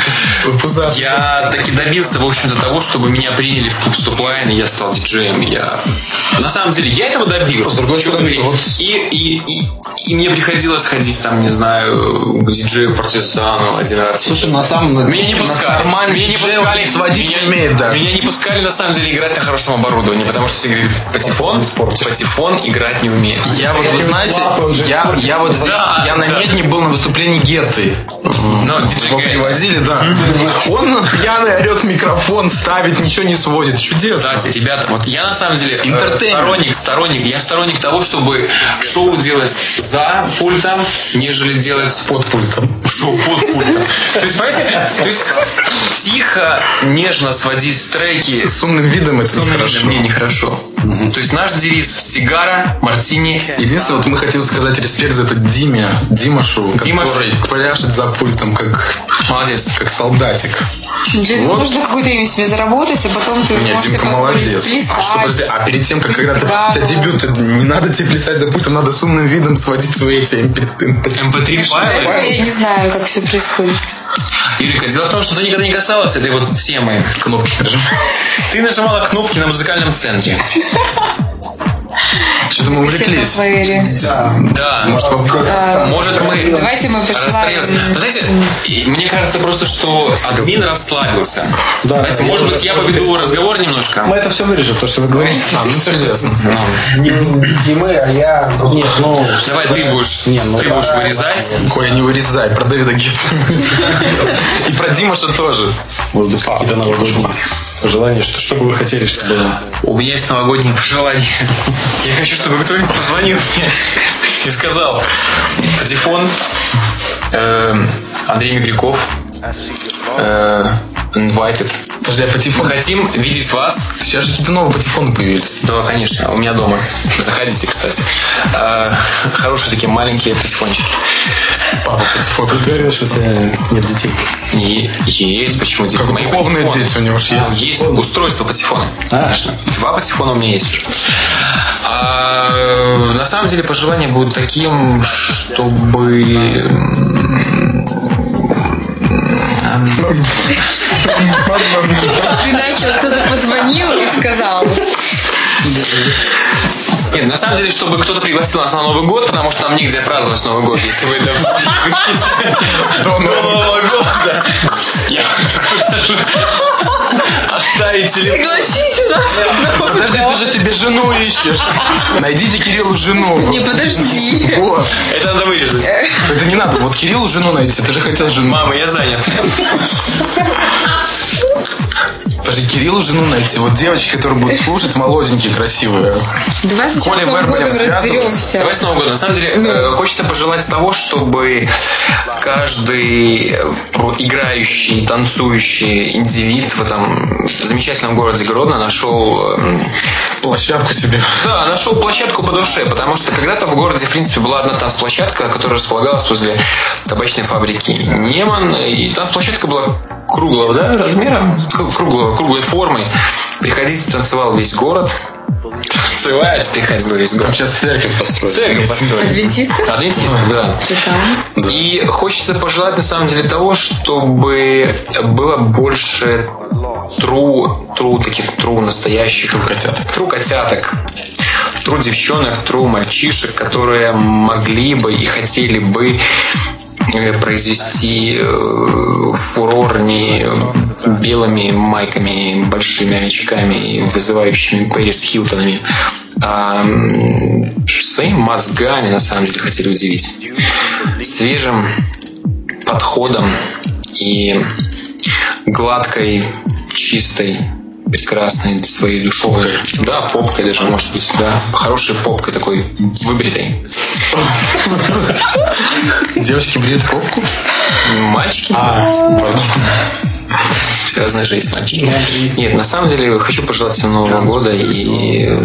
Я таки добился, в общем-то, того, чтобы меня приняли в клуб Стоплайн, и я стал диджеем. Я... На самом деле, я этого добился. С другой стороны, вот... и, и, и, и мне приходилось ходить там, не знаю, к диджею Партизану один раз. Слушай, на самом деле... Меня не пускали. Меня не пускали сводить меня, умеет даже. Меня не пускали, на самом деле, играть на хорошем оборудовании, потому что все говорили, патефон, патефон играть не умеет. Я вот, вы знаете, я, я вот здесь, да, я на да. Медне был на выступлении Гетты. Но его привозили, да. Он пьяный орет в микрофон, ставит, ничего не сводит. Чудесно. Кстати, ребята, вот я на самом деле сторонник, сторонник, я сторонник того, чтобы шоу делать за пультом, нежели делать под пультом. Шоу под пультом. То есть, понимаете, то есть тихо, нежно сводить треки с умным видом, это нехорошо. Мне нехорошо. То есть наш девиз сигара, мартини. Единственное, вот мы хотим сказать респект за это Диме, Димашу, Димаш. который пляшет за пультом, как молодец, как солдатик. Для этого вот. Нужно какое-то имя себе заработать, а потом ты Нет, можешь Димка себе молодец. Плясать, а что, подожди, а перед тем, как когда ты, у тебя дебют, не надо тебе плясать за пультом, надо с умным видом сводить свои эти эм пи три файлы. Я не знаю, как все происходит. Юлика, дело в том, что ты никогда не касалась этой вот темы. Кнопки нажимала. Ты нажимала кнопки на музыкальном центре. Что-то мы увлеклись. Да. Да. Может, да. Может мы... Давайте мы пожелаем. Вы знаете, мне кажется просто, что админ расслабился. Да, знаете, может быть, я поведу разговор немножко. Мы это все вырежем, то, что вы говорите. А, ну чудесно. Не, не мы, а я. Нет, ну... Давай ты будешь, Нет, ну, ты будешь а, вырезать. Коля, не вырезай. Про Дэвида Гетта. И про Димаша тоже. Может быть, какие-то новогодние пожелания. Что, что бы вы хотели, чтобы... У меня есть новогодние пожелания. Я хочу, чтобы кто-нибудь позвонил мне и сказал: Патефон, э, Андрей Мигряков, э, Invited. Подожди, а патефон? Мы хотим видеть вас. Сейчас же какие-то новые патефоны появились. Да, конечно, у меня дома. Заходите, кстати. А, хорошие такие маленькие патефончики. Папа патефон. Ты говорил, что у тебя нет детей. Е- есть, почему дети? Как Мои духовные патефоны. дети у него же есть. Есть устройство патефона. А. Конечно. Два патефона у меня есть уже. А, на самом деле пожелания будут таким, чтобы... Ты начал, кто-то позвонил и сказал. Нет, на самом деле, чтобы кто-то пригласил нас на Новый год, потому что нам негде праздновать Новый год, если вы это хотите. До Нового года. Я оставить телефон. Пригласите нас на Новый Подожди, год. ты же тебе жену ищешь. Найдите Кириллу жену. Не, подожди. Вот. Это надо вырезать. Это не надо. Вот Кириллу жену найти. Ты же хотел жену. Мама, я занят. Подожди, Кириллу жену найти. Вот девочки, которые будут слушать, молоденькие, красивые. Давай сейчас Колей с Новым Вербелем годом связываться. разберемся. Давай с Новым годом. На самом деле, э, хочется пожелать того, чтобы каждый играющий, танцующий индивид в этом замечательном городе Гродно нашел... э, Площадку себе. Да, нашел площадку по душе, потому что когда-то в городе, в принципе, была одна танцплощадка, которая располагалась возле табачной фабрики Неман, и танцплощадка была круглого, да, размера, круглого, круглой формы. Приходите, танцевал весь город. Танцевать приходил весь город. Там сейчас церковь построили. Церковь построили. Адвентисты? Адвентисты, да. Ты там? И хочется пожелать, на самом деле, того, чтобы было больше тру, тру таких тру настоящих. Тру котяток. Тру котяток. Тру девчонок, тру мальчишек, которые могли бы и хотели бы произвести фурор не белыми майками, большими очками, вызывающими Пэрис Хилтонами, а своими мозгами, на самом деле, хотели удивить. Свежим подходом и гладкой, чистой, прекрасной своей душой. Да, попкой даже, может быть, да. Хорошей попкой такой, выбритой. Девочки бреют попку? Мальчики? А, Все разные же есть мальчики. Нет, на самом деле хочу пожелать всем Нового года и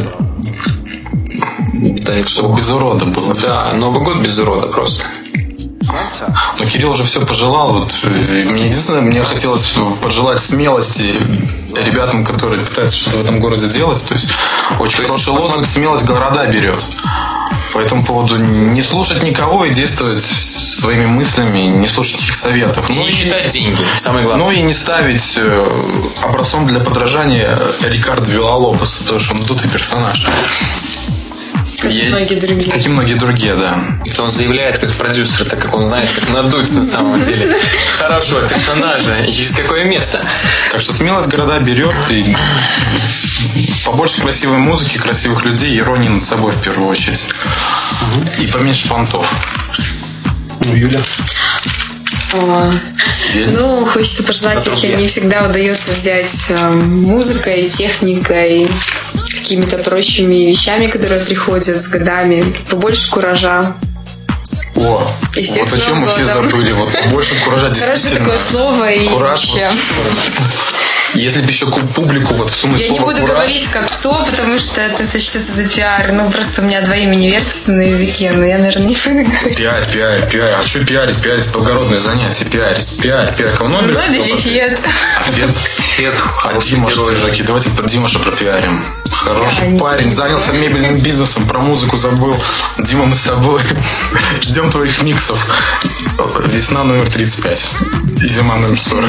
дай Чтобы бог. без урода было. Да, Новый год без урода просто. Но Кирилл уже все пожелал. Вот, мне единственное, мне хотелось пожелать смелости ребятам, которые пытаются что-то в этом городе делать. То есть очень То хороший есть, лозунг «Смелость города берет». По этому поводу не слушать никого и действовать своими мыслями, не слушать их советов. И Ну не считать деньги, самое главное. Ну и не ставить э, образцом для подражания Рикардо Виллалобоса, потому что он дутый персонаж. Как и многие другие. Как и многие другие, да. Это он заявляет как продюсер, так как он знает, как надуть на самом деле хорошего персонажа и через какое место. Так что смелость города берет, и побольше красивой музыки, красивых людей, иронии над собой в первую очередь. И поменьше понтов. Ну, Юля. О, ну, хочется пожелать, если не всегда удается взять э, музыкой, техникой, какими-то прочими вещами, которые приходят с годами, побольше куража. О, И всех вот о с чем мы Новым все годом. забыли. Вот больше куража Хорошее действительно. такое слово и Кураж. вообще. Если бы еще публику вот всунуть Я не слово буду «кураж», говорить как кто, потому что это сочтется за пиар. Ну, просто у меня два имени вертятся на языке, но я, наверное, не буду говорить. Пиарь, пиарь, пиарь. А что пиарить? Пиарить благородное занятие. Пиарить, пиарь, пиарь. Кого Нобель? Нобель и Фед. Фед. Фед, А хороший Дима герой. Штыжаки. Давайте под Димаша пропиарим. Хороший Да, парень. не Занялся мебельным бизнесом. Про музыку забыл. Дима, мы с тобой. Ждем твоих миксов. Весна номер тридцать пять. И зима номер сорок.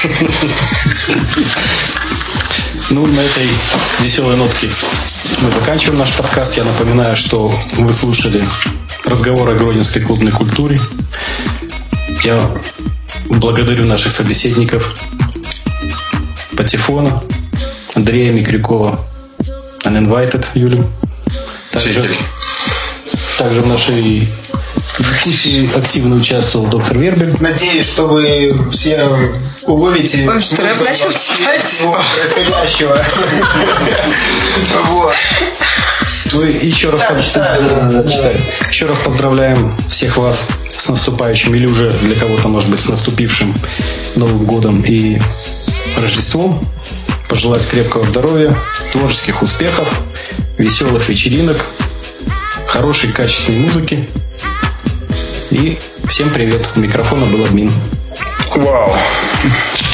Ну, на этой веселой нотке мы заканчиваем наш подкаст. Я напоминаю, что вы слушали разговор о гродненской клубной культуре. Я благодарю наших собеседников Патефона, Андрея Микрюкова, Uninvited Юлю. Также, Чекерь. также в нашей дискуссии активно участвовал доктор Вербель. Надеюсь, что вы все уловите Ой, что рэп смысл начал вообще читать. всего происходящего. Вот. Ну и еще раз, Да, под- читаю, да, да. да, читаю. Еще раз поздравляем всех вас с наступающим или уже для кого-то, может быть, с наступившим Новым годом и Рождеством, пожелать крепкого здоровья, творческих успехов, веселых вечеринок, хорошей качественной музыки. И всем привет. У микрофона был админ. Вау.